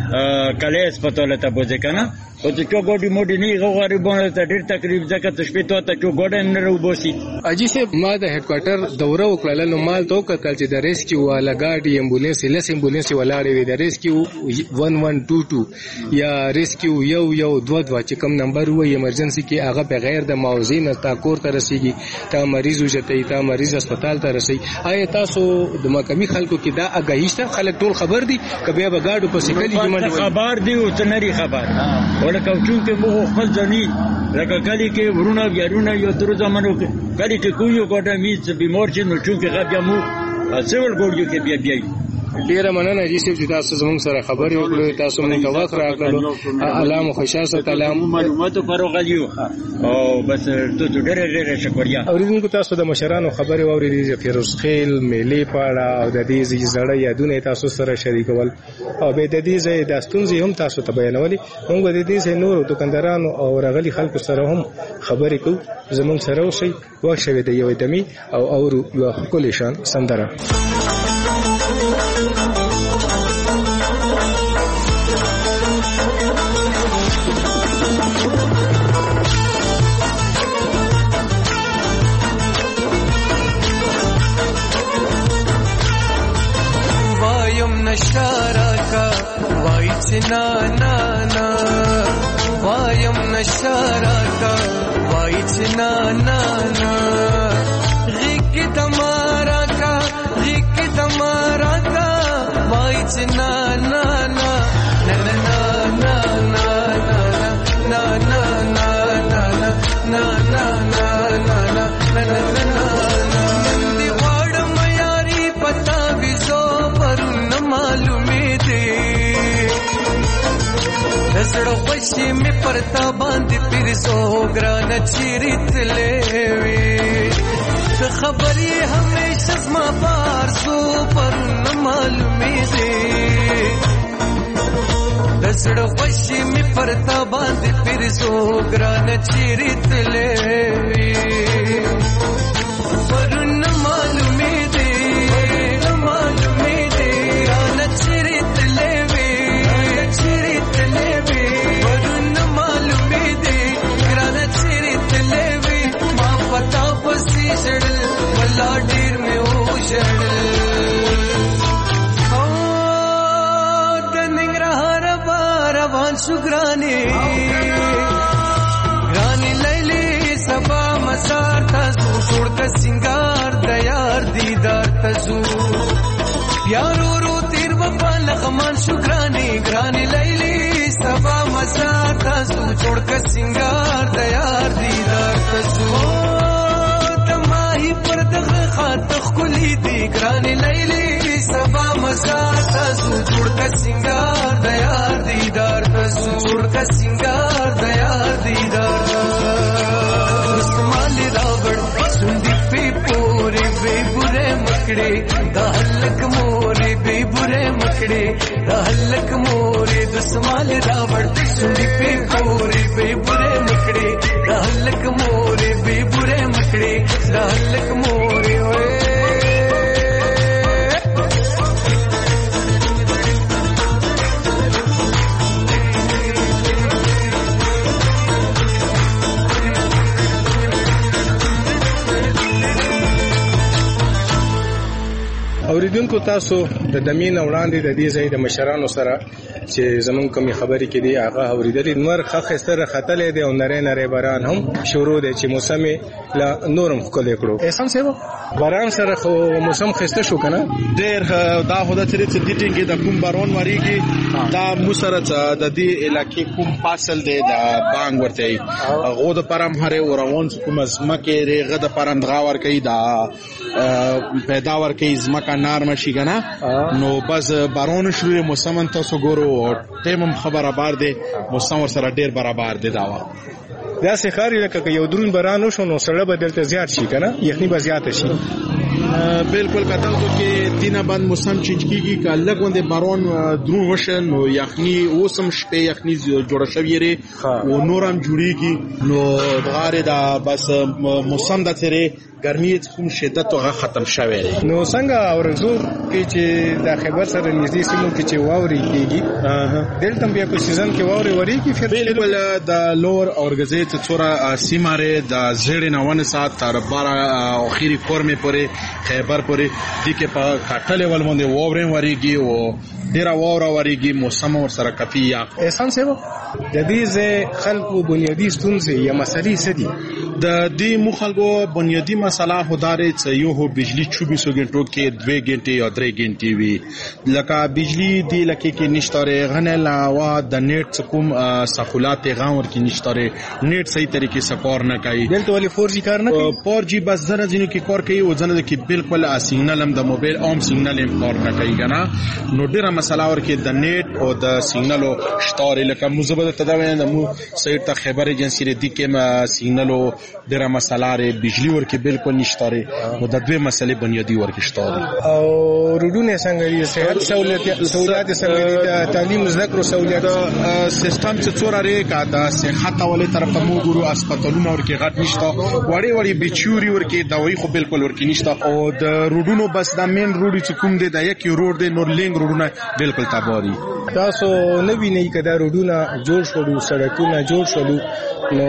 کله هسپتال ته بوزي کنه او چې چو ګوډي موډي نه غوړبونه ته ډېر تقریب ځکه تشبيه ته چو ګوډه نه روبوسي اجي صاحب ما د هډ کوارټر دوره وکړل نو مال تو کتل چې د ریسکیو والا ګاډي امبولانس لس امبولانس ولاړې وي د ریسکیو یک یک دو دو یا ریسکیو یو یو دو دو چې کوم نمبر وي ایمرجنسي کې هغه بغیر د موازی نه تا کور ته رسیږي تا مریض وجته تا مریض هسپتال ته رسي آیا تاسو د مقامي خلکو کې دا اگاهی شته خلک ټول خبر دي کبه به ګاډو په سکلي جمع خبر دی او تنري خبر ولکه چونکه مو خپل ځنی لکه کلی کې ورونه بیارونه یو تر زمانو کې کلی کې کویو کوټه میڅ بیمار چې نو چونکه غبیا مو سیول ګورګو کې بیا بیا ډیره مننه چې چې تاسو زموږ سره خبرې وکړې تاسو موږ ته وخت راکړو علامه خوشاله تعلیم معلوماتو فروغلیو او بس ته ډېر ډېر شکریا اوریدونکو تاسو د مشرانو خبرې واورېدې چې فیروزخیل میلې پاړه او د دې زړه یادونه تاسو سره شریکول او به د دې ځای د ستونزې هم تاسو ته بیانولې موږ د دې ځای نور دکاندارانو او راغلي خلکو سره هم خبرې کوو زموږ سره اوسئ واښوي د یو دمي او اورو یو خپل شان سندره نشارaka وایچنا نا نا وایم نشارaka وایچنا نا نا غیک تمہارا کا غیک تمہارا کا وایچنا نا نا نا نا نا نا نا نا نا نا نا نا نا نا نا زړه خوشي می پرتا باندې پیر سو ګران چیرت لوي خبري همیشه زما پارسو پر نه معلومې دي زړه خوشي می پرتا باندې پیر سو ګران چیرت لوي پر نه معلومې دي نه معلومې دي ګران چیرت لوي چیرت لوي ولا ډیر مې وشړل او د ننګرهار روان شو ګراني ګراني لیلی سبا مسار تاسو ټول کا سنگار د یار دیدار تاسو پیارو رو تیر بابا لغمان شو ګراني ګراني لیلی سبا مسار تاسو ټول کا سنگار د یار دیدار تاسو پر دغه خاطر خلی دی ګران لیلی سبا مزار تاسو جوړ کا سنگار د یار دیدار تاسو جوړ کا سنگار د یار دیدار اسمال راوړ سندې په پورې به بره مکړې د هلک مورې به بره مکړې د هلک مورې د اسمال راوړ سندې په پورې به بره مکړې د هلک مورې به بره مکړې د هلک مورې وې اوریدونکو تاسو د دمین وړاندې د دې ځای د مشرانو سره چې زمون کومي خبرې کې دی هغه اوریدلې نور خخ سره خطلې دی او نری نری باران هم شروع دی چې موسم لا نورم خلې کړو احسان سیو باران سره خو موسم خسته شو کنه ډېر دا هدا چې د دې ټینګې د کوم بارون وریږي دا مسره د دې علاقې کوم فاصل دی د بانګ ورته غو د پرم هره ورون کوم ازمکه ریغه د پرم دغاور کوي دا پیدا ور کوي ازمکه نرم شي کنه نو بس بارون شروع موسم تاسو ګورو ټیم خبره بار دی موسم ور سره ډېر برابر دی دا دا سه خاري لکه یو درون باران وشو نو سره بدلته زیات شي کنه یخني به زیات شي بالکل کتل کو کې دینه باندې موسم چینج کیږي که لګوندې بارون درون وشه نو یخني اوسم شپه یخني جوړ شوی ری او نورم جوړیږي نو غاره دا بس موسم د تیرې ګرمي کوم شدت او ختم شوی دی نو څنګه اورزو کې چې د خبر سره نږدې سیمو کې چې واوري کیږي دلته بیا په سیزن کې واوري وری کې بالکل د لور اورګزې ته څوره سیماره د زړې نوونه سات تر بار اخیری فورمه پورې خیبر پورې د کې په کاټلې ول باندې واورې وریږي او ډیر واوره وریږي موسم ور سره کافي یا احسان سیو د دې خلکو بنیادی ستونزې یا مسلې څه دي د دې مخالګو بنیادی مسله هدارې چې یو هو بجلی چوبیس غنټو کې دوه غنټې یا درې غنټې وي لکه بجلی دی لکه کې نشتاره غنه لاوا د نیټ کوم سہولات غاور کې نشتاره نیټ صحیح طریقې سره کار نه کوي دلته ولې فور جی کار نه کوي فور جی بس زنه ځینو کې کار کوي او زنه کې بالکل سیګنل هم د موبایل عام سیګنل هم کار نه کوي کنه نو ډیره مسله ور کې د نیټ او د سیګنل شتاره لکه مزبده تداوین د مو سایت ته خبر ایجنسی ردی کې سیګنل ډیره مسله ر بجلی ور کې بالکل نشتاره نو د دوه مسلې بنیادی ور کې شتاره او روډونه څنګه دي صحت سہولت سہولت څنګه دي تعلیم ذکر سہولت سیستم چې څوره ری کا د صحت ولې طرف ته مو ګورو هسپتالونه ور کې غټ نشته وړي وړي بچوري ور کې دوايي خو بالکل ور کې نشته او د روډونو بس د مین روډ چې کوم دی د یو روډ دی نور لینګ روډونه بالکل تابوري تاسو نوی نه کده روډونه جوړ شولو سړکونه جوړ شولو نو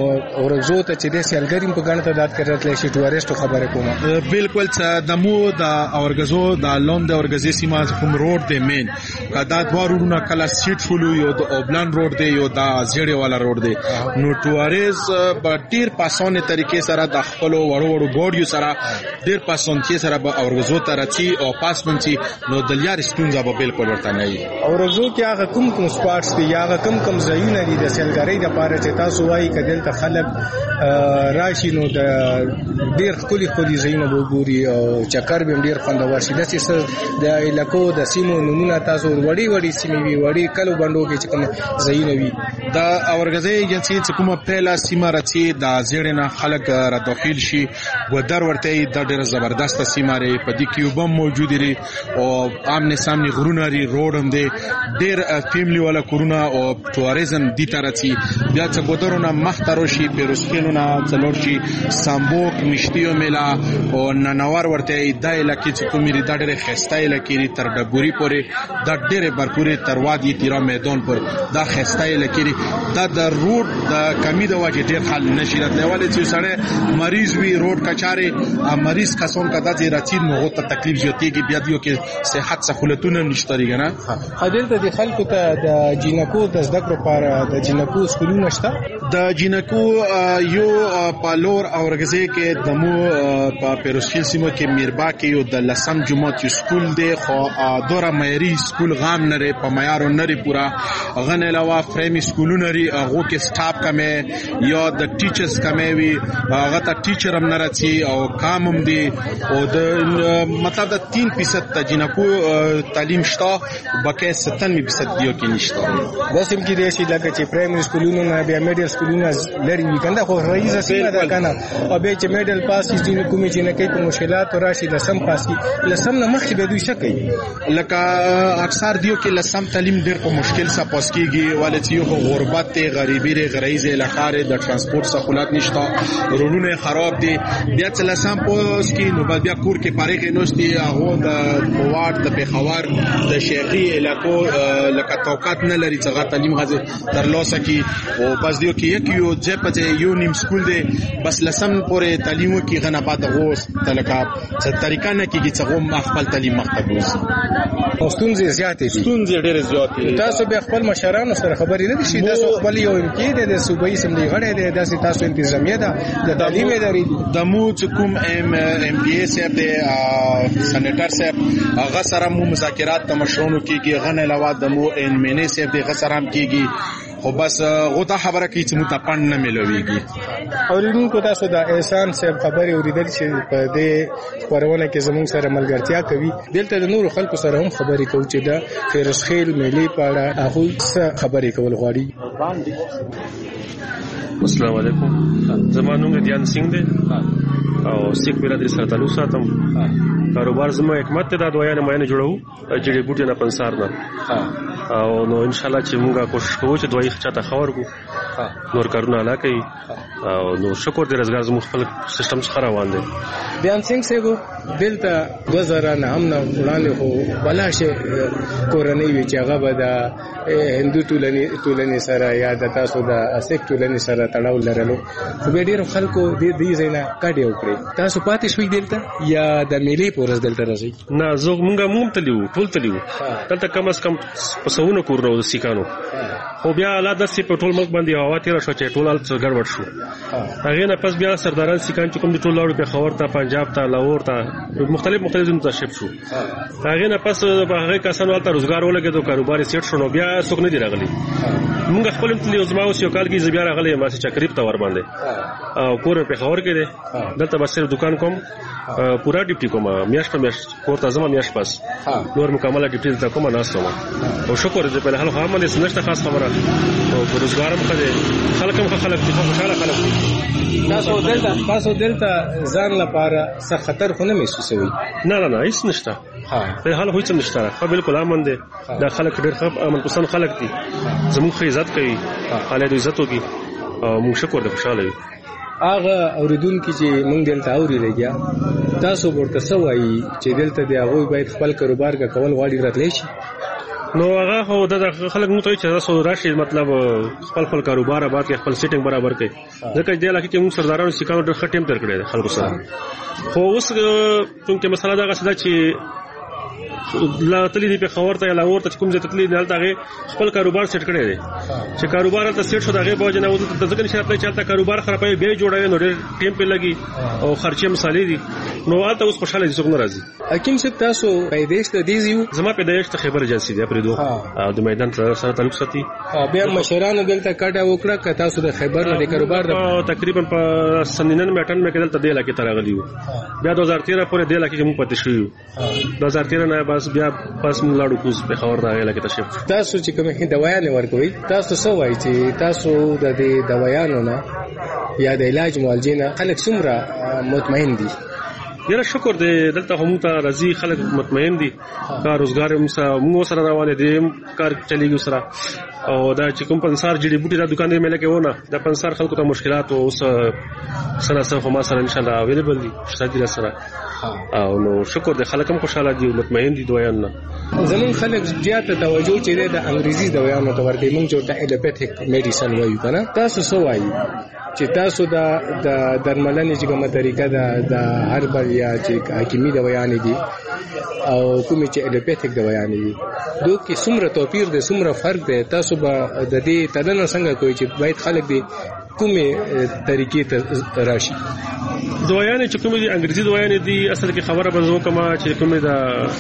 اورزو ته چې د سیلګریم په ګڼ تعداد کې راتللی شي ټوریسټو خبره کومه بالکل چې د مو د اورګزو د لوند اورګزي سیمه کوم روډ دی مین کدا دوه روډونه کله سیټ شولو یو د اوبلان روډ دی یو د زیړې والا روډ دی نو ټوریز په ډیر پاسونه طریقې سره د خپل وړو وړو ګوډیو سره ډیر پاسونتي سره به اورګزو ته راځي او پاسمنتي نو د لیار ستونزه به بالکل ورته نه وي اورګزو کې هغه کوم کوم سپاټس دي یا هغه کوم کوم ځایونه دي د سیلګرۍ لپاره چې تاسو وایي کدل ته خلک راشي نو د ډیر خولي خولي ځایونه وګوري او چکر به ډیر خوندور شي د څه د علاقو د سیمو نمونه تاسو وړي وړي سیمې وي وړي کلو بندو کې چې کوم ځایونه وي د اورګزي ایجنسی چې کومه پهلا سیمه راځي د زیړنه خلک را داخل شي ودر ورته د ډیر زبردست سیمه لري په دې کې وبم موجود لري او آمنے سامنے غرونه لري روډ هم دي ډیر فیملی والا کورونا او ټوریزم دي ترڅي بیا څه ګودرونه مختاروشي پیروسکینونه څلورشي سامبوک مشتیو میلا او ننوار ورته د علاقې چې کومې د ډېر خسته علاقې تر ډبوري پورې د ډېر برپورې تر وادي تیرا میدان پر د خسته علاقې د د روډ د کمی د واجب ډېر حل نشي راتلای ولې چې سره مریض وی روډ کچاره مریض کسون کدا چې راځي نو ته تکلیف زیاتېږي بیا دیو کې صحت سہولتونه نشته ریګنه حاضر ته د خلکو ته د جینکو د ذکر لپاره د جینکو سکولونه شته د جینکو یو پالور او ورګزې کې دمو په پیروسکیل سیمه کې میربا کې یو د لسم جمعه یو سکول دی خو دوره معیاري سکول غام نه په معیار نه لري پورا غن علاوه فریم سکولونه لري هغه کې سټاف کمه یا د ټیچرز کمه وي هغه ته ټیچر هم نه راځي او کام هم دی او د مطلب د تین فیصد د جینکو تعلیم شته بکه ستانوي فیصد دیو کې نشته بس هم کې دی چې لکه چې پرایمري سکولونه نه بیا میډل سکولونه لري وي کنده خو رئیس سیمه ده کنه او به چې میډل پاس کیږي کومې چې نه کوي په مشکلات راشي د سم پاس کی لسم نه مخکې به دوی شکې لکه اکثر دیو کې لسم تعلیم ډېر په مشکل سره پاس کیږي ولې چې یو غربت ته غریبی ر غریزه لخاره د ترانسپورت سہولت نشته روډونه خراب دي بیا چې لسم پاس کی نو بیا کور کې پاره کې نوستي هغه د مواد د پیښور د شهري علاقو لکه توقعات نه لري چې هغه تعلیم غزه ترلاسه کی او بس دیو کې یک یو ځای په یو نیم سکول دی بس لسم پورې تعلیم کې غنه بعد غوس تلکه چې طریقه نه کیږي چې غو خپل تعلیم مختبوس ستونزې زیاتې دي ستونزې ډېرې زیاتې دي. تاسو به خپل مشرانو سره خبرې نه شي تاسو خپل یو ام کې د صوبایي سملي غړي دي داسې تاسو انتظامیه ده د تعلیم ادارې د مو چې کوم ام ام پی ایس صاحب دی سېنیټر صاحب هغه سره مو مذاکرات د مشرونو کېږي غن علاوه د مو ان مینه صاحب دی هغه سره هم کېږي خو بس غوته خبره کوي چې متپن نه ملويږي. اوریدونکو تاسو د احسان صاحب خبرې اوریدل چې په دې خبرونه کې زموږ سره ملګرتیا کوي دلته د نورو خلکو سره هم خبرې کوي چې د فیروز خیل ملي په اړه هغه خبرې کول غواړي. السلام علیکم زما نوم دیان سنگ دی او سیک برادری سره تعلق ساتم. کاروبار زما حکمت ته د دویانه مینه جوړو جړي بوټي نه پنسار نه او نو ان شاء الله چې موږ کوشش کوو چې دوی چاته خبر کو نور کارونه نه کوي او نو شکر دې روزګار زموږ خپل سیستم څخه روان دی. دیان سنگ صاحب دلته دوه زره نه هم نه وړاندې هو بلاشه کورنۍ وی چې هغه به د هندو ټولنې ټولنې سره یا د تاسو د سیک ټولنې سره تړاو لرلو خو به ډیرو خلکو دې دې زینا کډې وکړي تاسو پاتې شوي دلته یا د میلې پورز دلته راځي؟ نه زه مونږه مونږ تلیو ټول تلیو دلته کم از کم پسونه کورنو د سیکانو خو بیا الله د سی په ټول ملک باندې هوا تیر شو چې ټول الڅ ګډوډ شو. هغه نه پس بیا سرداران سیکان چې کوم دي ټول لاړو په خبر ته پنجاب ته لاهور ته مختلف مختلف منتشب شو. هغه نه پس هغه کسانو ته روزګار ولګېدو کاروبار سیټ شو بیا څوک نه دی راغلی. مونږ خپل تلیو زما اوس یو کال کې زبیا راغلی ما چې چکریب ته ور باندې او کور په خبر کې دی دلته بس صرف دکان کوم پورا ډیپټي کوم میاش په میاش کور ته زما میاش پاس نور مکمله ډیپټي ته کوم ناس ته او شکر دې په حال خو هم دې سنشت خاص خبره او روزګار هم کړي خلک هم خلک دي خوشاله خلک دي. تاسو دلته تاسو دلته ځان لپاره څه خطر خو نه محسوسوي؟ نه نه نه هیڅ نشته په حال هیڅ نشته خو بالکل امن دي دا خلک ډېر ښه امن پسند خلک دي زموږ خو عزت کوي خالد عزت وکي او موږ شکر دې خوشاله یو. هغه اوریدونکو چې موږ دلته اورېدل تاسو ورته څه وایي چې دلته دی هغه باید خپل کاروبار کول غواړي راتلی شي؟ نو هغه هو د خلک مو ته چې تاسو راشي مطلب خپل خپل کاروبار آباد کې خپل سیټینګ برابر کړي ځکه چې د لکه موږ سردارانو سیکانو ډېر ښه ټیم تر کړی خلکو سره خو اوس څنګه مسله دا غسه چې لا تللی دی په خبر ته لاور ته کوم ځای ته تللی دلته هغه خپل کاروبار سیټ کړی دی چې کاروبار ته سیټ شو دغه باج نه وځي ته ځکه نشه خپل چلته کاروبار خرابوي به جوړوي نو ډېر ټیم په لګي او خرچه مصالې دي نو آته اوس خوشاله دي څنګه راځي. حکیم صاحب تاسو پیدایش ته دی یو زما پیدایش ته خبر ایجنسی دی پرې دوه د میدان سره تعلق ساتي بیا مشرانو دلته کټه وکړه که تاسو د خبر نه کاروبار تقریبا په سنینن میټن مې کېدل ته دی لکه ترغلی بیا دوه هزار تیرہ پورې دی لکه موږ پاتې شو دوه هزار تیرہ نه بس بیا پس موږ لاړو کوز په خبر راغی لکه تشریف. تاسو چې کومه دوايانې ورکوي تاسو څه وایي چې تاسو د دې دوايانو نه یا د علاج معالجې نه خلک څومره مطمئن دي؟ ډېر شکر دی دلته هم ته راځي خلک مطمئن دي کار روزګار هم سره موږ سره روان دي کار چلیږي سره او دا چې کوم پنسار جړي بوټي دا دکان دی مې لکه ونه دا پنسار خلکو ته مشکلات او اوس سره سره ما سره ان شاء الله اویلیبل دي شته سره او نو شکر دی خلک هم خوشاله دي مطمئن دي دویان نه. زمون خلک زیاته توجه چې د انګریزي دویانو ته ورته موږ جوړه ایلوپیتھیک میډیسن وایو کنه تاسو څه وایي چې تاسو د د درملنې چې کومه طریقه ده د هربل یا چې حکیمي دویان دي او کومې چې ایلوپیتھیک دویان دي دوی کې څومره توپیر دی څومره فرق دی تاسو به د دې تدنه څنګه کوي چې باید خلک دي کومې طریقې ته راشي؟ دویان چې کومې دي انګریزي دویان دي اصل کې خبره به زه کومه چې کومې دا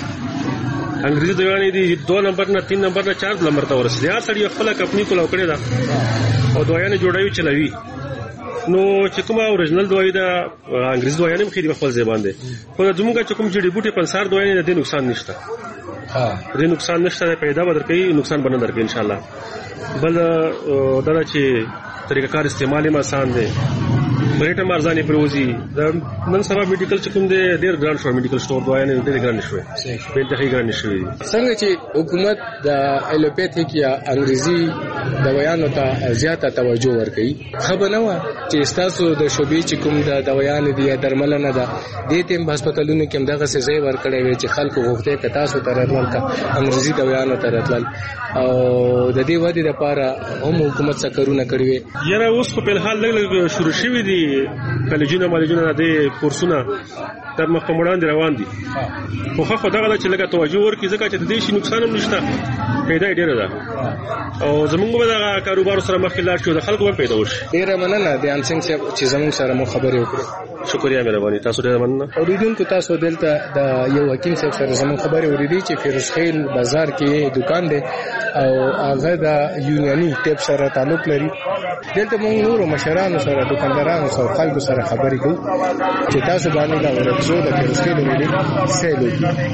انګریزي دویان دي دو نمبر نه تین نمبر نه چار نمبر ته ورسېږي هر سړی خپل خپل کولاو کړی دا او دویان جوړوي چلوي نو چې کومه اوریجنل دوی دا انګریزي دوی نه مخې خپل ځای باندې خو زموږ چې کوم جړي بوټي پنسار دوی نه د نقصان نشته ها د نقصان نشته پیدا بدر کوي نقصان باندې درکې ان شاء الله بل دا چې طریقه کار استعمال ما آسان دی بریټه مارزانې پروزي نن سبا میډیکل چې کوم دی ډېر ګران شو میډیکل سٹور دوايانې ډېر ګران شوې په انتهایی ګران شوې څنګه چې حکومت د الوپیتھیک یا انګریزي دوايانو ته زیاته توجه ورکړي خبر نه و چې تاسو د شوبې چې کوم د دوايانو دی درملنه ده د تیم هسپتالونو کې هم دغه څه ځای ورکړي وي چې خلکو غوښته ک تاسو ته راتلل کا انګریزي دوايانو ته راتلل او د دې ودی لپاره هم حکومت څه کارونه کړی وي یاره اوس په الحال لګ لګ شروع شوی دي کالجونه مالجونه د کورسونه تر مخ په وړاندې روان دي خو خو دغه چې لګه توجه ورکړي ځکه چې د دې شي نقصان هم نشته پیدا ډیره ده او زمونږ به دا کاروبار سره مخ لاړ شو د خلکو په پیدا وشي ډیره مننه د انسنګ چې زمونږ سره مو خبرې وکړي شکریا مهرباني تاسو ډیره مننه اوریدونکو تاسو دلته د یو حکیم صاحب سره زموږ خبرې اوریدي چې فیروز خیل بازار کې دکان دی او هغه د یونیانی ټیپ سره تعلق لري دلته موږ نور مشرانو سره دکاندارانو سره خلکو سره خبرې کوو چې تاسو باندې دا ورکزو د فیروز خیل ویلي سیلو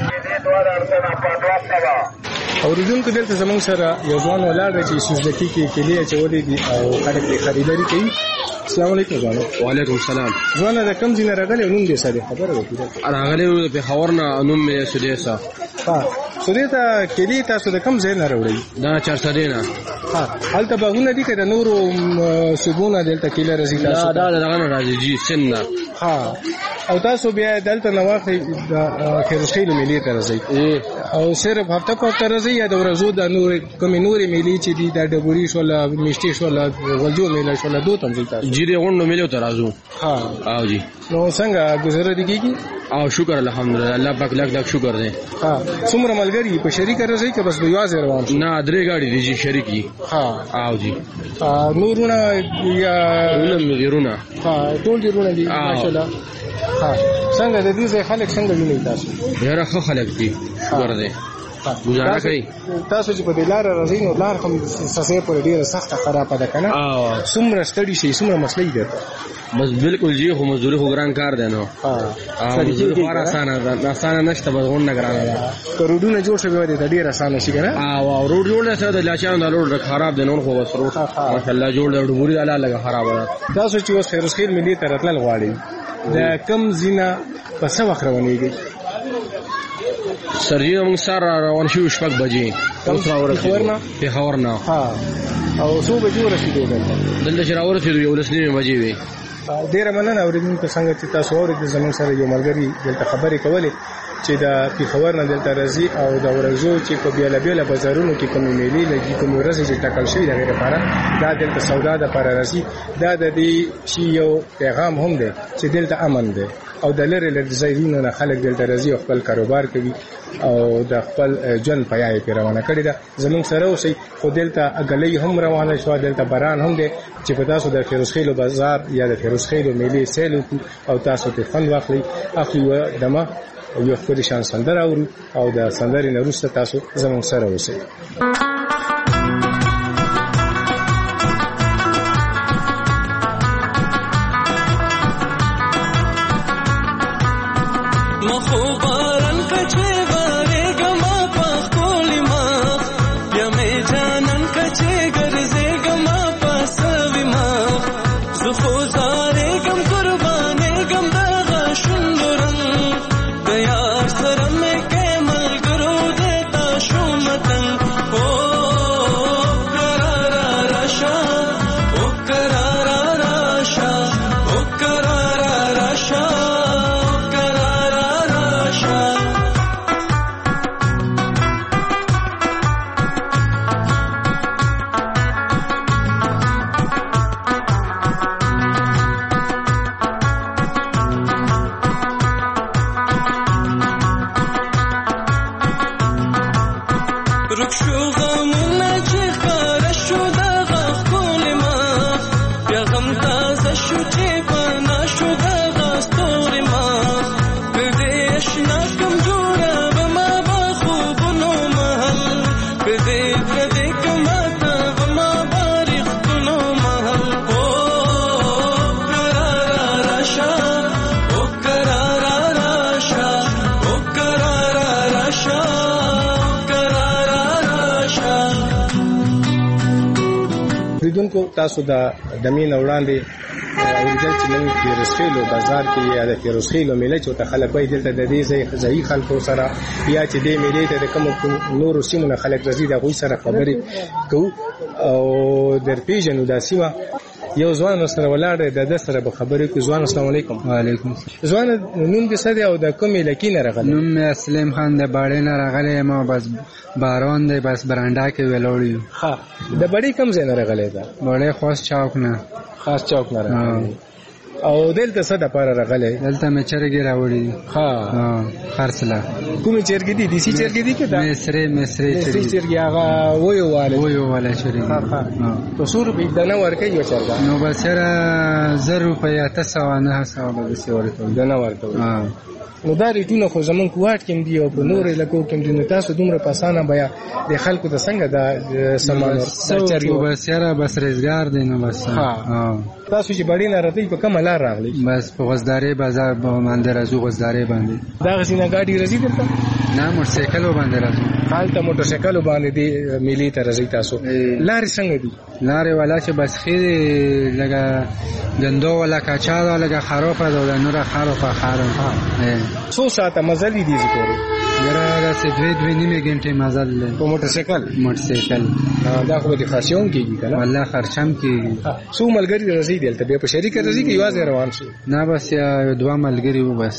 اوریدونکو دلته زموږ سره یو ځوان ولاړ دی چې سوزدکی کې کلی اچولې دي او خلک یې خریداري کوي السلام علیکم ځوانو وعلیکم السلام ځوانه د کوم ځای نه راغلی نوم دې سره خبره وکړه راغلی د پېښور نه نوم مې سودیسا ها سودیسا کلی تاسو د کوم ځای نه راوړی دا چارسدې نه ها هلته باغونه دي که د نورو سبونه دلته کله راځي تاسو دا دا دغه راځي جی سن ها او تاسو بیا دلته نواخې د خیرخیل ملي ته راځي او صرف هفته په هفته راځي یا د ورځو د نور کوم نورې ملي چې دي د ډبوري شو لا میشتي شو لا غلجو ملي شو لا دوه تم ځي تاسو جیره غونډو ملي ته راځو ها او جی نو څنګه گزاره دي کیږي او شکر الحمدلله الله پاک لک لک شکر دی ها څومره ملګری په شریک راځي که بس بيواز روان نه درې گاډي دي جی شریکی ها او جی نورونه یا نورونه ها ټول دي رونه دي ماشاءالله ها څنګه د دې ځای خلک څنګه ویني تاسو ډېر ښه خلک دي شکر دی گزاره کوي تاسو چې په دلار راځي نو لار هم سسې پر ډیره سخته خرابه ده کنه څومره ستړي شي څومره مسلې ده بس بالکل جی خو مزدوري خو ګران کار دی نو ها مزدوري خو آسانه ده آسانه نشته بس غون نه ګران ده کروډونه جوړ شوی دی ډیره آسانه شي کنه او روډ جوړ نه سره د لاچان د روډ خراب دی نو خو بس روډ ماشاءالله جوړ دی ډبوري الله لګه خراب ده تاسو چې اوس خیرخیل ملي ته راتلل غواړئ د کم زینا په څه وخت روانېږي سرجی موږ سره روان شو شپږ بجې اوس راورسېدو پېښور نه ها او څو بجې ورسېدو دلته دلته چې راورسېدو یولس نیمې بجې وې ډېره مننه اورېدونکو څنګه چې تاسو اورېدل زموږ سره یو ملګري دلته خبرې کولې چې د پېښور نه دلته راځي او د ورځو چې په بیاله بیاله بازارونو کې کومې میلې لګي کومې ورځې چې ټاکل شوي د هغې لپاره دا دلته سودا دپاره راځي دا د دې شي یو پیغام هم دی چې دلته امن دی او د لرې لرې ځایونو نه خلک دلته راځي او خپل کاروبار کوي او د خپل ژوند پیا یې پرې روانه کړې ده زموږ سره اوسئ خو دلته اګلۍ هم روانه شوه دلته باران هم دی چې په تاسو د فیروزخیلو بازار یا د فیروزخیلو میلې سیل وکړو او تاسو ته خوند واخلئ اخلي و دمه یو ښکلې شان سندره اورو او د سندرې نه وروسته تاسو زموږ سره اوسئ تاسو د دمین وړاندې ورجل چې موږ فیروزخیل بازار کې یا د فیروزخیل میله چې ته خلک وایي دلته د دې ځای ځای خلکو سره یا چې دې میلې ته د کوم نور سیمونه خلک راځي دا غوي سره خبرې کوو او در پیژنو دا سیمه. یو ځوان سره ولاړ د د سره به خبرې کوي. ځوان السلام علیکم. وعلیکم. ځوان نوم دې څه دی او د کومې لکې نه راغلی؟ نوم مې اسلم خان د باړې نه راغلی یم. بس باران دی بس برانډا کې ولاړ یو. ها د باړې کوم ځای نه راغلی دا؟ باړې خاص چوک نه. خاص چوک نه راغلی. او دلته څه د پاره راغلی؟ دلته مې چرګې راوړي. ها خرڅله. کومې چرګې دي؟ دیسي چرګې دي که دا مصري مصري مصري چرګې هغه ویو واله ویو واله چرګې. په څو روپۍ دانه ورکوي یوه چرګه؟ نو بس یاره زر روپۍ اته سوه نهه سوه به داسې ورکوي. دانه ورکوي. نو دا ریټونه خو زمونږ کوواټ کې هم دي او په نورو علاقو کې هم دي. نو تاسو دومره په اسانه بیا د خلکو ته څنګه دا سامان ورکوي؟ بس یاره بس روزګار دی. نو بس تاسو چې باړې نه راځئ په کومه لار راغلی؟ بس په غوزدارۍ بازار باندې راځو. غوزدارۍ باندې دغسې نه ګاډي راځي دلته؟ نه موټرسایکلو باندې راځو. هلته موټرسایکلو باندې دې میلې ته راځئ تاسو. لارې څنګه دي؟ لارې والا چې بس ښې دي. لږه ګندو والا کاچا ده لږه خرابه ده او نوره خرابه خراب. څو ساعته مزل دي دې پورې؟ یاره داسې دوې دوې نیمې ګنټې مزل دی په موټرسایکل. موټرسایکل دا خو به خرچه هم کېږي که نه؟ والله خرچه هم کېږي. څو ملګري راځي دلته بیا په شریکه راځي که یوازې روان شي؟ نه بس یا دوه ملګري وو. بس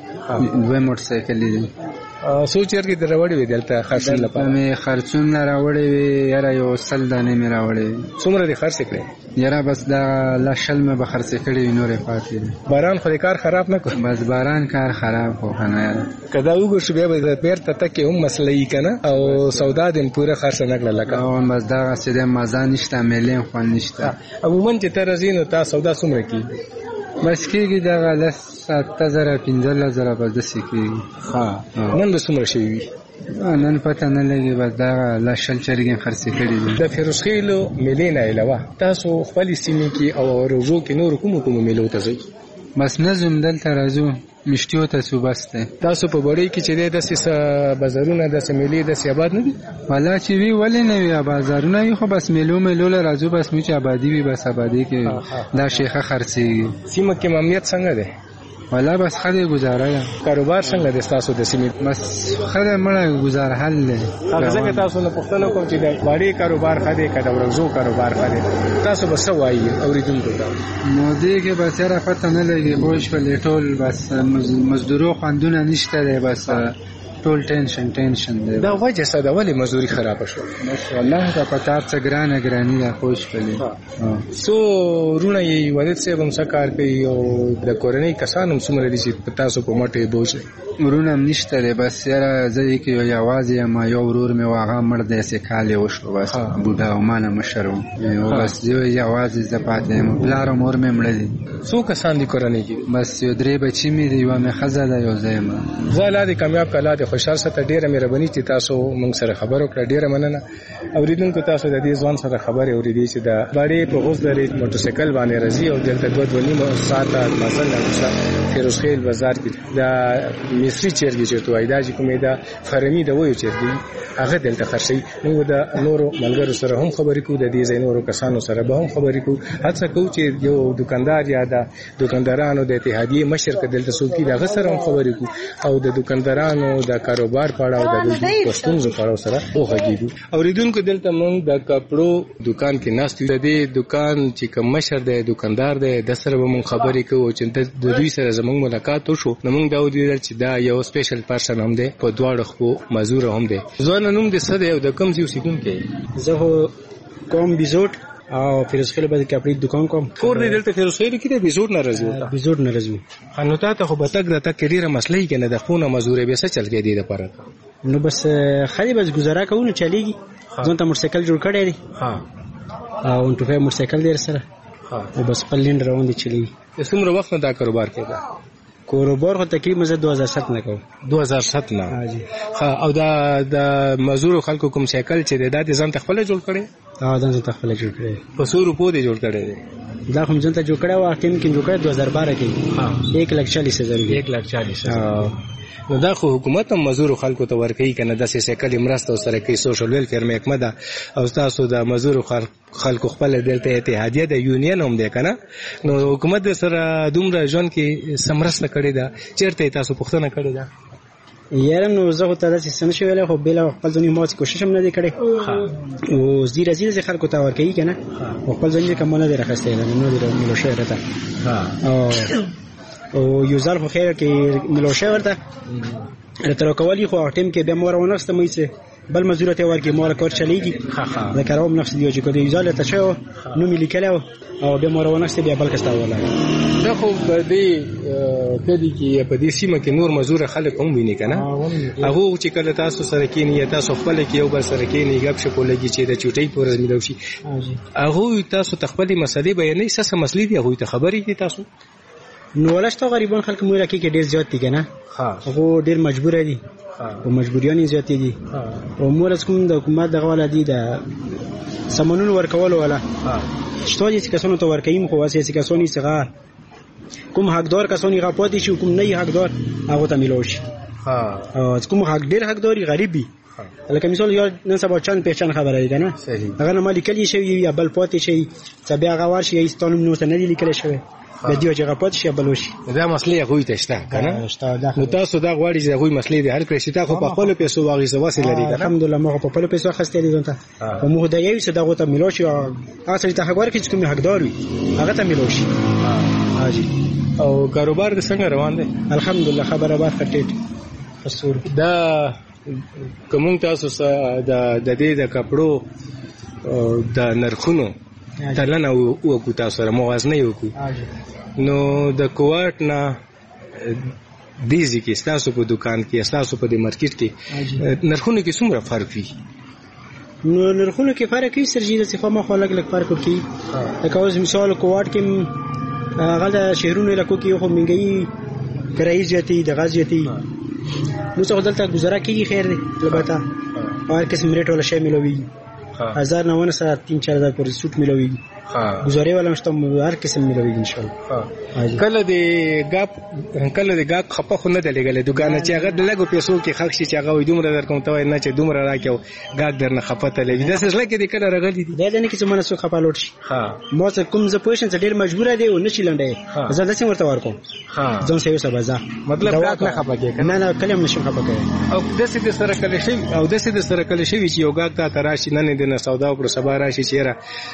دوه موټرسایکلې دي. څو چرګې در راوړې وې دلته خرڅون لپاره؟ مې خرڅون راوړې وې یاره یو سل دانې مې راوړې وې. څومره دې خرڅې کړې؟ یاره بس دا لا شل مې به خرڅې کړې وې نورې پاتې دي. باران خو دې کار خراب نه کړ؟ بس باران کار خراب خو که نه یاره. که دا وګورشو بیا به بیرته تکې هم مسله یي که نه او سودا دې پوره خرڅه نه کړه لکه. بس دغسې دی مزه نشته میلې خوند نشته. عموما چې ته راځې نو تا سودا څومره کېږي؟ بس کېږي دغه لس اته زره پنځلس زره بس داسې کېږي. ښه نن به څومره شوي وي؟ نن پته نه لګي. بس دغه لس شل چرګې خرڅې کړي دي. د فیروزخیلو میلې نه علاوه تاسو خپلې سیمې کې او روژو کې نورو کومو کومو میلو ته ځئ؟ بس نظم دلته راځو مشتیو ته څو بس دی. تاسو په بړۍ کې چې دی داسې بازارونه داسې میلې داسې آباد نه دي؟ والله چې وي ولې نه وي بازارونه وي خو بس میلو میلو له راځو. بس مو چې آبادي وي بس آبادي کې دا شیخه خرڅېږي. سیمه کې امنیت څنګه دی؟ والله بس ښه دی ګزاره ده. کاروبار څنګه دی ستاسو د سیمې؟ بس ښه دی مړه ګزاره حل دی. هغه ځکه تاسو نه پوښتنه کوم چې د باړې کاروبار ښه دی که د ورځو کاروبار ښه دی؟ تاسو به څه وایي اورېدونکو ته؟ نو دې کې بس یاره پته نه لګي. پوه شولې ټول بس مزدورو خوندونه نشته دی. بس ټول ټینشن ټینشن دی. دا وجه څه ده ولې مزدوري خرابه شوه؟ بس والله ته په کار څه ګرانه ګراني ده. پوه شولې څو وروڼه یې والد صاحب هم څه کار کوي او د کورنۍ کسان هم څومره دي چې تاسو په مټې بوج دی؟ ورونه هم نشته دی. بس یاره زه یې کې یوازې یم. یو ورور مې و هغه مړ دی داسې کال یې وشو. بس بوډا او ما نه مشر و. بس زه یوازې زه پاتې یم. پلار او مور مې مړه دي. څو کسان دي کورنۍ کې؟ بس یو درې بچي مې دي. یوه مې ښځه ده یو زه یم. زه الله دې کامیاب کړه. الله دې خوشحال ساته. ډېره مهرباني چې تاسو موږ سره خبرې وکړه. ډېره مننه. اورېدونکو تاسو د دې ځوان سره خبرې اورېدې چې د باړې په غوزدرې موټرسایکل باندې راځي او دلته دوه دوه نیمه ساعته مزل وروسته فیروزخیل بازار کې د مصري چرګې چېرته وایي دا چې کومې د فرمي د ویو چرګې هغه دلته خرڅوي. موږ د نورو ملګرو سره هم خبرې کوو. د دې ځای نورو کسانو سره به هم خبرې کوو. هڅه کوو چې یو دکاندار یا د دکاندارانو د اتحادیې مشر که دلته څوک وي د هغه سره هم خبرې کوو او د دکاندارانو د کاروبار په اړه او د دوی په ستونزو په اړه سره وغږېږو. اورېدونکو دلته موږ د کپړو دکان کې ناست یو. د دې دکان چې کوم مشر دی دکاندار دی د سره به موږ خبرې کوو چې د دوی سره زموږ ملاقات وشو. نو موږ دا ولیدل چې دا یو سپیشل پرسن هم دی په دواړو خوا مزدور هم دی. ځوان نوم دې څه دی او د کوم ځای اوسېدونکی یې؟ زه خو کوم بیزوټ او فیروزخیل باندې کپړې دکان کوم. کور دې دلته فیروزخیل کې دی؟ بیزوټ نه راځي؟ بیزوټ نه راځي. نو تا ته خو به تګ راتګ کې ډېره مسله یي که نه؟ د خونه مزدورۍ بیا څه چل کې دې دپاره؟ نو بس خالي بس گزاره کوو نو چلیږي. ځان ته موټرسایکل جوړ کړی دی او ون ټو فایو موټرسایکل دی سره او بس خپل لینډ روان دی چلیږي. څومره وخت نه دا کاروبار کوي؟ کاروبار خو تقریبا زه دو هزار سات نه کوم. دو هزار سات نه؟ او دا د مزدور خلکو کوم سایکل چې دی دا دې ځان ته خپله جوړ کړی؟ ها ځان ته خپله جوړ کړی. په څو روپو دې جوړ کړی دی؟ دا خو مې ځان ته جوړ کړی و. ټیم کې جوړ کړی دو هزار بارہ کې. ایک لاکھ چالیس ہزار. ایک لاکھ چالیس ہزار. نو دا خو حکومت هم مزدور خلکو ته ورکوي کنه د سیسکل مرسته سره کوي سوشل ویلفیر محکمه ده او تاسو د مزدور خلکو خپل دلته اتحادیه د یونین هم ده کنه نو حکومت سره دومره ژوند کې سمرسته کړی ده چیرته تاسو پوښتنه کړی ده یاره نو زه ته داسې سن شویل خو بل خپل ځنی مو کوشش هم نه دی کړی او زیره زیره خلکو ته ورکوي کنه خپل ځنی کوم نه دی راخسته نه دی نو شهر ته او او یو ځل خو خیر کې ملوشه ورته تر کولی خو ټیم کې به مور ونسته مې څه بل مزدور ته ورکی مور کور چلیږي دا کاروم نفس دی چې کدی یو ځل ته شو نو ملي کلاو او به مور ونسته بیا بل کستا ولا دا خو په دې کدی کې په دې سیمه کې نور مزدور خلک هم ویني کنه هغه چې کله تاسو سره کې نه تاسو خپل کې یو بل سره کې نه غب شپو لګي چې د چوټي پورز ملو شي هغه تاسو تخپلي مسلې بیانې ساسه مسلې دی هغه ته خبرې دي تاسو نو ولشتو غریبان خلک مو راکې کې ډیر زیات دي کنه هغه ډیر مجبور دي او مجبوریان زیات دي او مورز کوم د حکومت دغه ولادي د سمونون ورکول ولا شتو دي چې کسونو ته ورکایم خو واسه چې کسونی څنګه کوم حقدار کسونی غاپاتې شي کوم نه حقدار هغه ته ملوش ها او کوم حق ډیر حقداري غریبي لکه مثال یو نن سبا چند پہچان خبره دی کنه هغه مالي کلی شي یا بل پاتې شي چې بیا غوار شي ایستانو نو څه نه دی لیکل شوی د دې چې غپات شي بلوشي دا مسلې هغه ته شته کنه نو تاسو دا غواړئ چې هغه مسلې دې حل کړئ چې تاسو په خپل پیسو واغې سواسي لري کنه الحمدلله موږ په خپل پیسو خسته دي ځنته او موږ دا یو څه دغه ته ملوشي هغه ته هغه ورکې چې کوم حقدار وي هغه ته ملوشي حاجی او کاروبار د څنګه روان دی الحمدلله خبره بار کټیټ فسور دا کوم تاسو سره د د دې د کپړو د نرخونو تلنه وکړو تاسو سره موازنه وکړو نو د کوارټ نه دیزي کې تاسو په دکان کې تاسو په د مارکیټ کې نرخونو کې څومره فرق وي نو نرخونو کې فرق وي سرجي د څخه مخ الګ الګ فرق کوي لکه اوس مثال کوارټ کې هغه د شهرونو علاقو کې خو منګي کرایي زیاتی د غاز زیاتی نو څه دلته گزاره کیږي خیر دی البته هر قسم ریټ ولا شی ملوي هزار نوانه سره تین چار هزار پر سوت ملوي گزارې ولا مشتم هر قسم ملوي ان شاء الله کله د غاپ کله د غاپ خپه خو نه دلګل دکان چې هغه د لګو پیسو کې خلک چې هغه وي دومره در کوم ته نه چې دومره راکاو غاګ درنه خپه ته لګي د سره کې د کله رغلي دي دا نه کې چې منه سو خپه لوټ شي ها مو څه کوم ز پوزیشن ډیر مجبور دی او نشي لنډه زه د څه ورته ورکوم ها ځون سیو سبا ځه مطلب غاګ نه خپه کې نه نه کلم نشم خپه کوي او د سې د سره کله شي او د سې د سره کله شي چې یو غاګ ته تراشي نه نه د سودا پر سبا راشي چیرې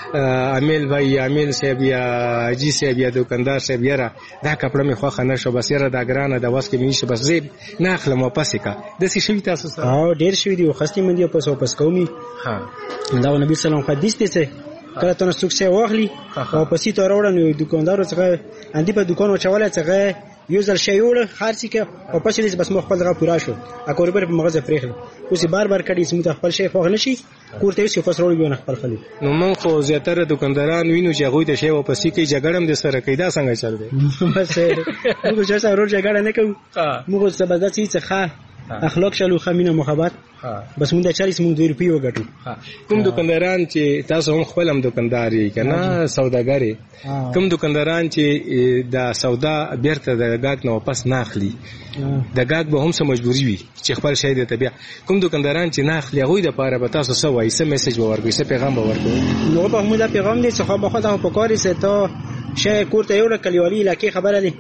امیل بھائی امیل صاحب یا جی صاحب یا دکاندار صاحب یاره دا کپړه می خوخه نه شو بس یاره دا ګرانه د واس کې میشه بس زیب نه اخلم واپس کا د څه شوی تاسو سره او ډیر شوی دی خاصی مندي واپس واپس کومي ها دا نبی سلام حدیث دی څه کله ته سوکسه واخلي او پسې ته راوړل دکاندار څنګه اندی په دکان او چواله څنګه یو ځل شی وړ خارسي کې او پسې بس مخ خپل غا پورا شو اکور پر مغزه پرېخل اوس بار بار کډي سمته خپل شی خو نشي کوړته یو فصل وړي نه خپل خلی نو مونږ خو زیاتره دکانداران وینو چې هغه د شی واپس کې جګړم د سره کیدا څنګه چل دی بس موږ چې سره جګړه نه کوو موږ څه بدل څه ښه اخلاق شلو خمینه محبت بس مونږ د چالیس مونږ دوه روپیه وګټو کوم دکانداران چې تاسو هم خپل هم دکانداري کنه سوداګری کوم دکانداران چې د سودا بیرته د غاګ نه واپس نه اخلي د غاګ به هم سم مجبوری وي چې خپل شی د طبيعه کوم دکانداران چې نه اخلي هغه د پاره به تاسو سو وایي سم میسج به ورکوي سم پیغام به ورکوي نو به موږ د پیغام دې څخه به خدای په کاري سه ته شی کوړته یو کلیوالي لکه خبره دي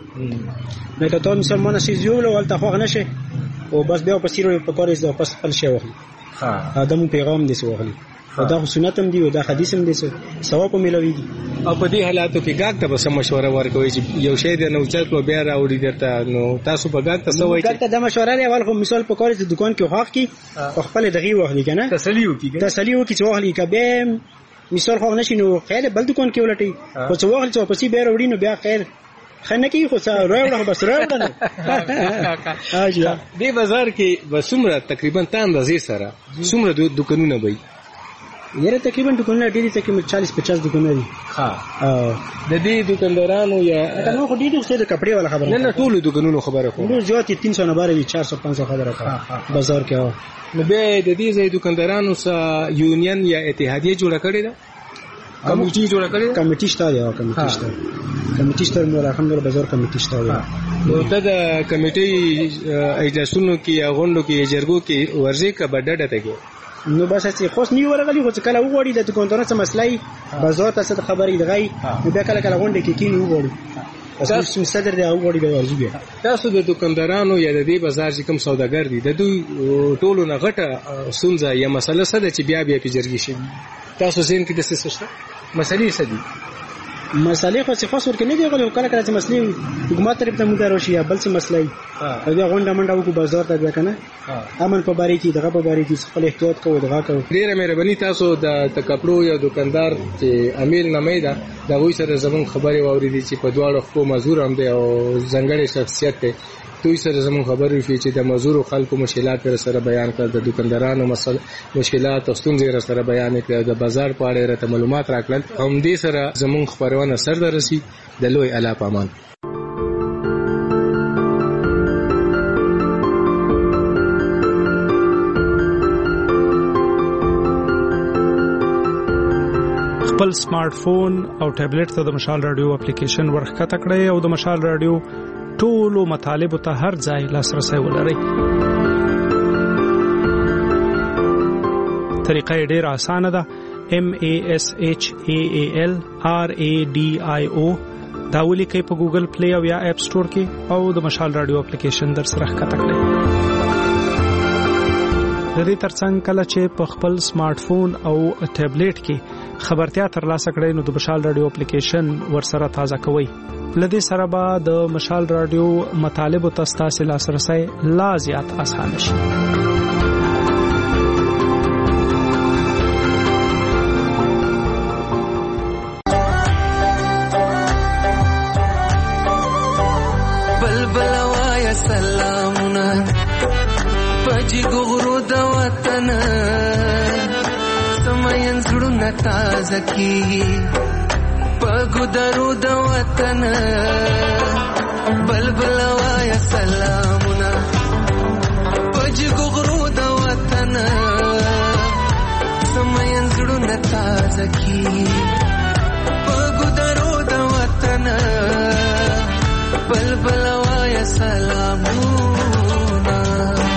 نو ته مسلمان شې زیول ولته خو نشه او بس بیا په سیرو په کاري زه پس خپل شی واخلي ها ادم پیغام دې سو واخلي دا سنت هم دی او دا حدیث هم دی ثواب ملوي او په دې حالاتو کې غاګ ته به مشوره ورکوي چې یو شی د نو چل کو بیا راوړي درته نو تاسو په غاګ ته سوي چې غاګ ته د مشوره دی اول خو مثال په کاري د دکان کې خوښ کی خپل دغه واخلي کنه تسلی وکي تسلی وکي چې واخلي کبه مثال خو نشي نو خیر بل دکان کې ولټي خو څو واخلي چې پسې بیا راوړي نو بیا خیر خنه کې خو سره راوړه بس راوړه اجازه دې بازار کې بسمره تقریبا تان د سره سمره دکانونه وي یره تقریبا دکانونه ډېری تقریبا چالیس پچاس دکانونه دي ها د دې دکاندارانو یا نو خو ډېر څه د کپڑے والا خبره نه نه ټول دکانونو خبره کوم نو زیات تین سو نه بارے چار سو پانچ سو خبره کوي بازار کې نو به د دې ځای دکاندارانو سره یونین یا اتحادیه جوړه کړې ده کمیټي جوړ کړی کمیټي شته دی کمیټي شته کمیټي شته مو الحمدلله بازار کمیټي شته دی نو ته د کمیټي اجلاسونو کې یا غونډو کې جرګو کې ورځي کا بډډه ته کې نو بس چې خوښ نیو ورغلی خو کله وګوري د کونټرنس مسلې بازار ته څه خبرې دغی بیا کله کله غونډه کې کینی وګوري تاسو صدر دی وګوري به ورځي تاسو د دکاندارانو یا د دې بازار چې کوم سوداګر دي د دوی ټولو نه غټه سنځه یا مسله څه ده چې بیا بیا په جرګې شي تاسو زین کې د څه څه مسلې څه دي مسالې خو څه خاص ورکه نه دی غوړي کله کله چې مسلې حکومت طرف ته مدار شي یا بل څه مسلې دا غونډه منډه وکړو بازار ته کنه امن په باره کې دغه په باره کې خپل احتیاط کوو دغه کوو ډیره مهرباني تاسو د تکپړو یا دکاندار چې امیر نامې ده دا وې سره زمون خبري واورېدي چې په دواړو خو مزور هم دی او ځنګړې شخصیت دی دوی سره زمون خبرې وشي چې د مزور خلکو مشکلات سره بیان کړ د دکاندارانو مسل مشکلات او ستونزې سره بیان کړ د بازار په اړه راته معلومات راکړل هم دې سره زمون خبرونه سر درسي د لوی اعلی پامان خپل سمارټ فون او ټابلیټ ته د مشال رادیو اپلیکیشن ورخکته کړئ او د مشال رادیو ټولو مطالب ته هر ځای لاسرسي ولرئ. طریقه ډیره اسانه ده. M A S H A A L R A D I O دا ولیکئ په ګوګل پلی او یا اپ سٹور کې او د مشال رادیو اپلیکیشن در سره ښکته کړئ. د دې ترڅنګ کله چې په خپل سمارټ فون او ټابلیټ کې خبرتیا ترلاسه کړئ نو د مشال رادیو اپلیکیشن ورسره تازه کوئ. لدې سره به د مشال رادیو مطالب او تاسو لاسرسي لا زیات اسانه شي. بلبل وایا سلامونه پجی ګورو د وطن سمین زړونه تازه کیږي پګو درو د وطن بلبل وایا سلامونه پجی ګورو د وطن سمین زړونه تازه کیږي پګو درو د وطن بلبل وایا سلامونه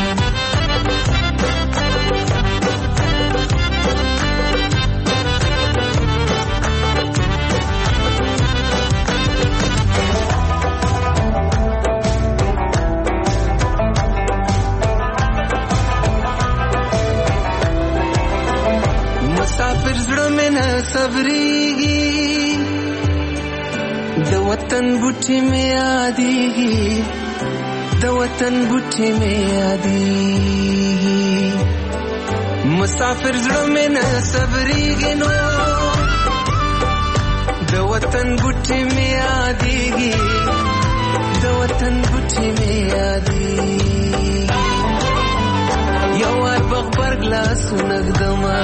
مسافر زړه مې نه صبرېږي د وطن بوټي مې یادېږي د وطن بوټي مې یادېږي مسافر زړه مې نه صبرېږي نو د وطن بوټي مې یادېږي د وطن بوټي مې یادېږي یو وار بغبرګ لاسونه ږدمه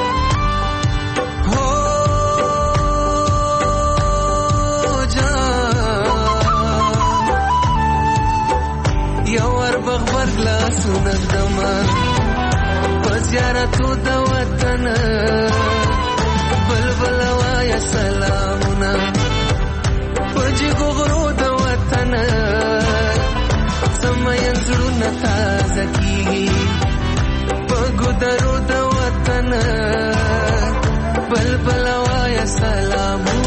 بغبر گلاسونه ږدمه په زیارتو د وطن بلبل وایا سلامونه په جګو غرو د وطن سمین زړونه تازه کیږي په ګودرو د وطن بلبل وایا سلامونه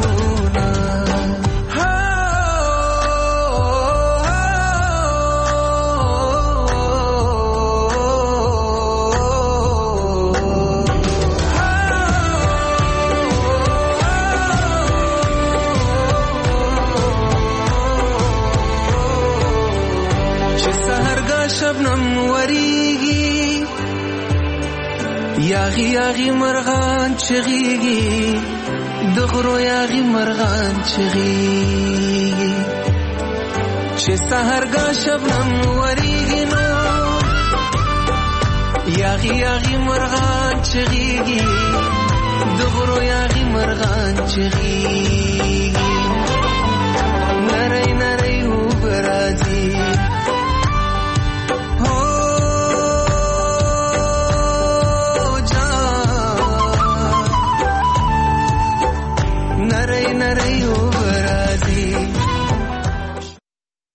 شبنم وریږي یاغي یاغي مرغان چغيږي د غرو یاغي مرغان چغيږي چې سحرګه شبنم وریږي نو یاغي یاغي مرغان چغيږي د غرو یاغي مرغان چغيږي